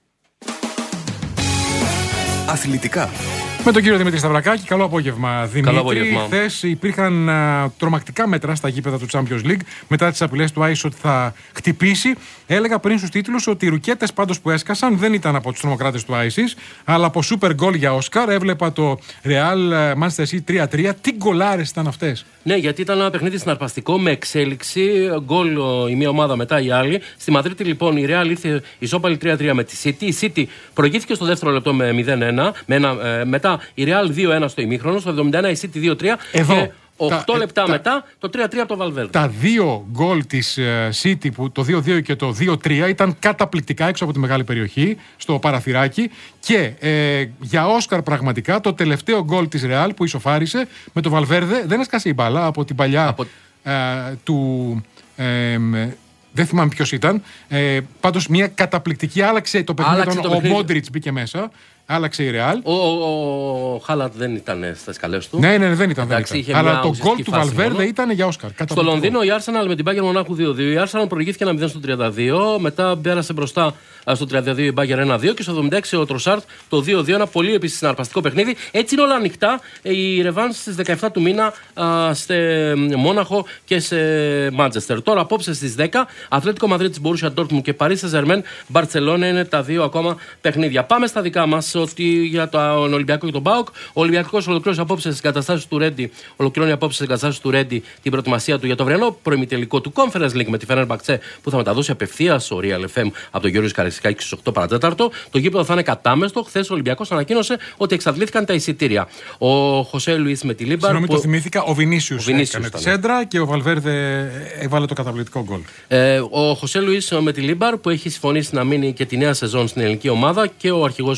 Αθλητικά. Με τον κύριο Δημήτρη Σταυρακάκη, καλό απόγευμα. Δημήτρη, χθες υπήρχαν α, τρομακτικά μέτρα στα γήπεδα του Champions League μετά τις απειλές του Άις ότι θα χτυπήσει. Έλεγα πριν στους τίτλους ότι οι ρουκέτες πάντως που έσκασαν δεν ήταν από τους τρομοκράτες του Άισις, αλλά από super goal για Όσκαρ. Έβλεπα το Real Manchester City τρία τρία. Τι γκολάρες ήταν αυτές. Ναι, γιατί ήταν ένα παιχνίδι συναρπαστικό με εξέλιξη. Γκολ η μία ομάδα μετά η άλλη. Στη Μαδρίτη λοιπόν η Real ήρθε ισόπαλη τρία τρία με τη City. Η City προηγήθηκε στο δεύτερο λεπτό με μηδέν ένα. Με ένα ε, μετά η Real δύο ένα στο ημίχρονο, στο εβδομήντα ένα η City δύο τρία. Εδώ. Και οκτώ τα, λεπτά τα, μετά το τρία τρία από το Valverde. Τα δύο γκολ της uh, City, που το δύο δύο και το δύο τρία, ήταν καταπληκτικά έξω από τη μεγάλη περιοχή, στο παραθυράκι. Και ε, για Όσκαρ πραγματικά το τελευταίο γκολ της Real που ισοφάρισε με το Valverde, δεν έσκασε η μπάλα από την παλιά από... ε, του... Ε, δεν θυμάμαι ποιος ήταν. Ε, πάντως μια καταπληκτική, άλλαξε το παιχνίδι. Ο Μόντριτς μπήκε μέσα. Άλλαξε η Ρεάλ. Ο, ο, ο Χάλατ δεν ήταν στις σκαλές του. Ναι, ναι, δεν ήταν. Εντάξει, δεν ήταν. Αλλά το γκολ του Βαλβέρντε ήταν για Όσκαρ. Στο Λονδίνο η Arsenal με την Bayern Μονάχου δύο δύο. Η Arsenal προηγήθηκε ένα μηδέν στο τριάντα δύο. Μετά πέρασε μπροστά στο τριάντα δύο η Bayern ένα δύο. Και στο εβδομήντα έξι ο Τροσάρτ το δύο δύο. Ένα πολύ επίσης συναρπαστικό παιχνίδι. Έτσι είναι όλα ανοιχτά. Η ρεβάνς στις δεκαεπτά του μήνα σε Μόναχο και σε Μάντσεστερ. Τώρα απόψε στις δέκα Ατλέτικο Μαδρίτης, Μπορούσια Ντόρτμουντ και Παρί Σεν-Ζερμέν Μπαρτσελόνα είναι τα δύο ακόμα παιχνίδια. Πάμε στα δικά μας. Ότι για τον Ολυμπιακό και τον ΠΑΟΚ. Ο Ολυμπιακός ολοκλήρωσε απόψε στις εγκαταστάσεις του Ρέντι, ολοκληρώνει απόψε στις εγκαταστάσεις του Ρέντι την προετοιμασία του για το αυριανό προημιτελικό του Conference League με τη Φενέρμπαχτσε που θα μεταδώσει απευθείας στο Real εφ εμ από τον Γιώργο Καραϊσκάκη στις οκτώ παρά τέταρτο. Το γήπεδο θα είναι κατάμεστο. Χθες ο Ολυμπιακός ανακοίνωσε ότι εξαντλήθηκαν τα εισιτήρια. Ο Χωσέ Λουίς με τη Λίμπαρ. Συγγνώμη, που... το θυμήθηκα. Ο Βινίσιους έκανε τη σέντρα και ο Βαλβέρδε έβαλε το καταπληκτικό γκολ. Ε, ο Χωσέ Λουίς με τη Λίμπαρ που έχει συμφωνήσει να μείνει και τη νέα σεζόν στην ελληνική ομάδα και ο αρχηγός της ομάδας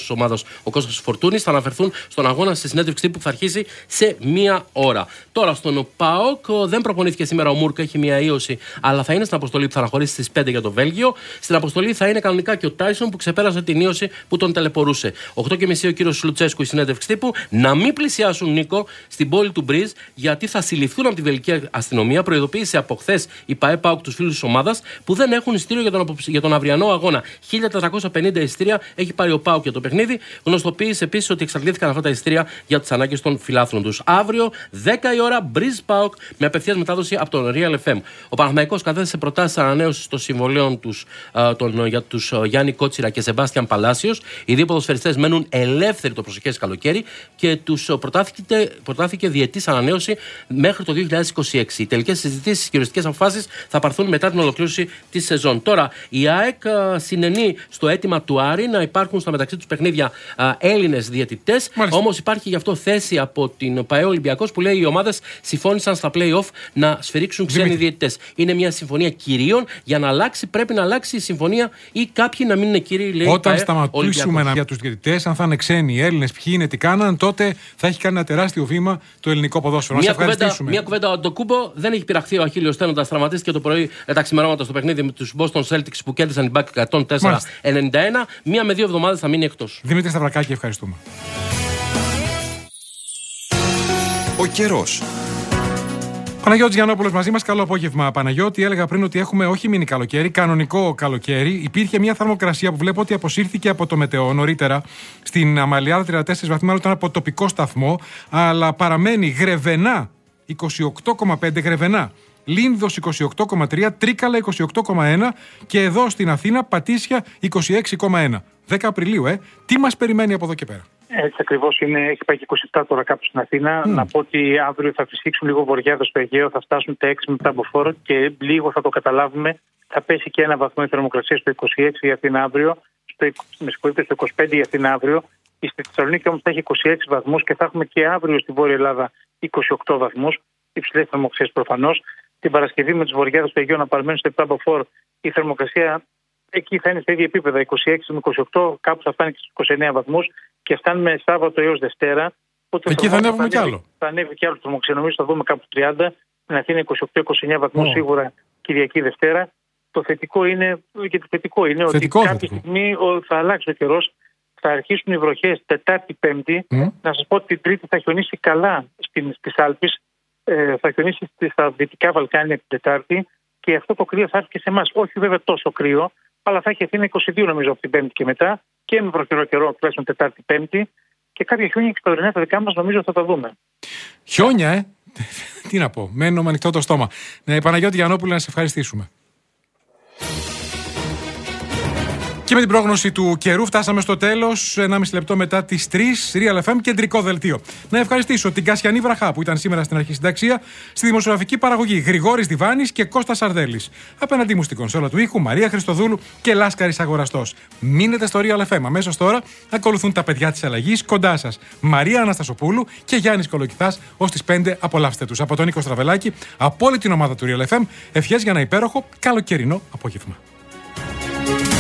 ο Κώστας Φορτούνης, θα αναφερθούν στον αγώνα στη συνέντευξη τύπου που θα αρχίσει σε μία ώρα. Τώρα στον ΠΑΟΚ δεν προπονήθηκε σήμερα ο Μούρκ, έχει μία ίωση, αλλά θα είναι στην αποστολή που θα αναχωρήσει στις πέντε για το Βέλγιο. Στην αποστολή θα είναι κανονικά και ο Τάισον που ξεπέρασε την ίωση που τον ταλαιπωρούσε. οκτώ και μισή ο κύριος Λουτσέσκου, η συνέντευξη τύπου. Να μην πλησιάσουν, Νίκο, στην πόλη του Μπριζ, γιατί θα συλληφθούν από τη βελγική αστυνομία. Προειδοποίησε από χθες η ΠΑΕ-ΠΑΟΚ τους φίλους της ομάδας που δεν έχουν εισιτήριο για τον, για τον αυριανό αγώνα. χίλια τετρακόσια πενήντα εισιτήρια έχει πάρει ο ΠΑΟΚ για το παιχνίδι. Γνωστοποίησε επίσης ότι εξαντλήθηκαν αυτά τα εισιτήρια για τις ανάγκες των φιλάθλων τους. Αύριο, δέκα η ώρα, Μπριζ ΠΑΟΚ με απευθείας μετάδοση από τον Real εφ εμ. Ο Παναθηναϊκός κατέθεσε προτάσεις ανανέωσης των συμβολέων τους α, τον, για τους α, Γιάννη Κότσιρα και Σεμπάστιαν Παλάσιος. Οι δύο ποδοσφαιριστές μένουν ελεύθεροι το προσεχές καλοκαίρι και τους προτάθηκε, προτάθηκε διετής ανανέωση μέχρι το δύο χιλιάδες είκοσι έξι. Οι τελικές συζητήσεις και οριστικές αποφάσεις θα πάρθουν μετά την ολοκλήρωση της σεζόν. Τώρα, η ΑΕΚ α, συνενεί στο αίτημα του Άρη να υπάρχουν στα μεταξύ τους παιχνίδια α, Έλληνες διαιτητές. Όμως υπάρχει γι' αυτό θέση από την ΠΑΕ Ολυμπιακός που λέει οι ομάδες συμφώνησαν στα play-off να σφυρίξουν ξένοι διαιτητές. Είναι μια συμφωνία κυρίων. Για να αλλάξει, πρέπει να αλλάξει η συμφωνία ή κάποιοι να μην είναι κύριοι, λέει. Όταν ΠΑΕ, σταματήσουμε να... για τους διαιτητές, αν θα είναι ξένοι οι Έλληνες, ποιοι είναι, τι κάναν, τότε θα έχει κάνει ένα τεράστιο βήμα το ελληνικό ποδόσφαιρο. Μια κουβέντα, μια κουβέντα ο Ντοκούμπο, δεν έχει πειραχθεί ο Αχίλιος Στένοντας, τραυματίστηκε το πρωί τα ξημερώματα στο παιχνίδι με τους Boston Celtics που κέρδισαν την μπακ εκατόν τέσσερα ενενήντα ένα. Μία με δύο εβδομάδες θα μείνει εκτός. Δημήτρη Σταυρακάκη, ευχαριστούμε. Ο καιρός. Παναγιώτης Γιαννόπουλος μαζί μας. Καλό απόγευμα, Παναγιώτη. Έλεγα πριν ότι έχουμε όχι μίνι καλοκαίρι, κανονικό καλοκαίρι. Υπήρχε μια θερμοκρασία που βλέπω ότι αποσύρθηκε από το μετεό νωρίτερα στην Αμαλιάδα τριάντα τέσσερα βαθμοί, μάλλον ήταν από τοπικό σταθμό, αλλά παραμένει Γρεβενά είκοσι οκτώ κόμμα πέντε, Γρεβενά. Λίνδος είκοσι οκτώ κόμμα τρία, Τρίκαλα είκοσι οκτώ κόμμα ένα και εδώ στην Αθήνα Πατήσια είκοσι έξι κόμμα ένα. δέκα Απριλίου, ε. Τι μας περιμένει από εδώ και πέρα? Έτσι ακριβώς είναι, έχει πάει και είκοσι επτά τώρα κάπου στην Αθήνα. Mm. Να πω ότι αύριο θα φυσήξουν λίγο βορειάδες στο Αιγαίο, θα φτάσουν τα έξι μετά από φόρο και λίγο θα το καταλάβουμε. Θα πέσει και ένα βαθμό η θερμοκρασία στο είκοσι έξι η Αθήνα αύριο, στο, με συγχωρείτε, στο είκοσι πέντε η Αθήνα αύριο. Στη Θεσσαλονίκη όμως θα έχει είκοσι έξι βαθμούς και θα έχουμε και αύριο στη Βόρεια Ελλάδα είκοσι οκτώ βαθμούς. Υψηλές θερμοκρασίες προφανώς. Την Παρασκευή με τις βορειάδες στο Αιγαίο να παραμένουν στο επτά από φόρ, η θερμοκρασία εκεί θα είναι στα ίδια επίπεδα, είκοσι έξι με είκοσι οκτώ, κάπου θα φτάνει και στους είκοσι εννέα βαθμούς και φτάνουμε Σάββατο έως Δευτέρα. Εκεί θα ανέβουμε κι άλλο. Θα ανέβει κι άλλο το θερμοκρασία, νομίζω θα δούμε κάπου τριάντα, στην Αθήνα είκοσι οκτώ είκοσι εννέα βαθμούς oh. σίγουρα Κυριακή Δευτέρα. Το θετικό είναι, και το θετικό είναι θετικό, ότι κάποια στιγμή θα αλλάξει ο καιρός, θα αρχίσουν οι βροχές Τετάρτη, Πέμπτη. Mm. Να σας πω ότι την Τρίτη θα χιονίσει καλά στις Άλπεις, ε, θα χιονίσει στα Δυτικά Βαλκάνια την Τετάρτη και αυτό το κρύο θα έρθει και σε εμάς. Όχι βέβαια τόσο κρύο, αλλά θα έχει Αθήνα είκοσι δύο νομίζω από την Πέμπτη και μετά και με βροχερό καιρό τουλάχιστον Τετάρτη, Πέμπτη και κάποια χιόνια και στα ορεινά τα δικά μας νομίζω θα τα δούμε. Χιόνια, ε! Τι να πω, μένω με ανοιχτό το στόμα. Ναι, Παναγιώτη Γιαννόπουλε, να σε ευχαριστήσουμε. Και με την πρόγνωση του καιρού φτάσαμε στο τέλος, ενάμιση λεπτό μετά τις τρεις, Real εφ εμ κεντρικό δελτίο. Να ευχαριστήσω την Κασιανή Βραχά που ήταν σήμερα στην αρχισυνταξία, στη δημοσιογραφική παραγωγή Γρηγόρης Διβάνης και Κώστας Σαρδέλης. Απέναντί μου στην κονσόλα του ήχου Μαρία Χριστοδούλου και Λάσκαρης Αγοραστός. Μείνετε στο Real εφ εμ. Αμέσως τώρα ακολουθούν τα παιδιά της αλλαγής κοντά σας. Μαρία Αναστασοπούλου και Γιάννης Κολοκυθάς ως τις πέντε. Απολαύστε τους. Από τον Νίκο Στραβελάκη, από όλη την ομάδα του Real εφ εμ, ευχές για ένα υπέροχο καλοκαιρινό απόγευμα.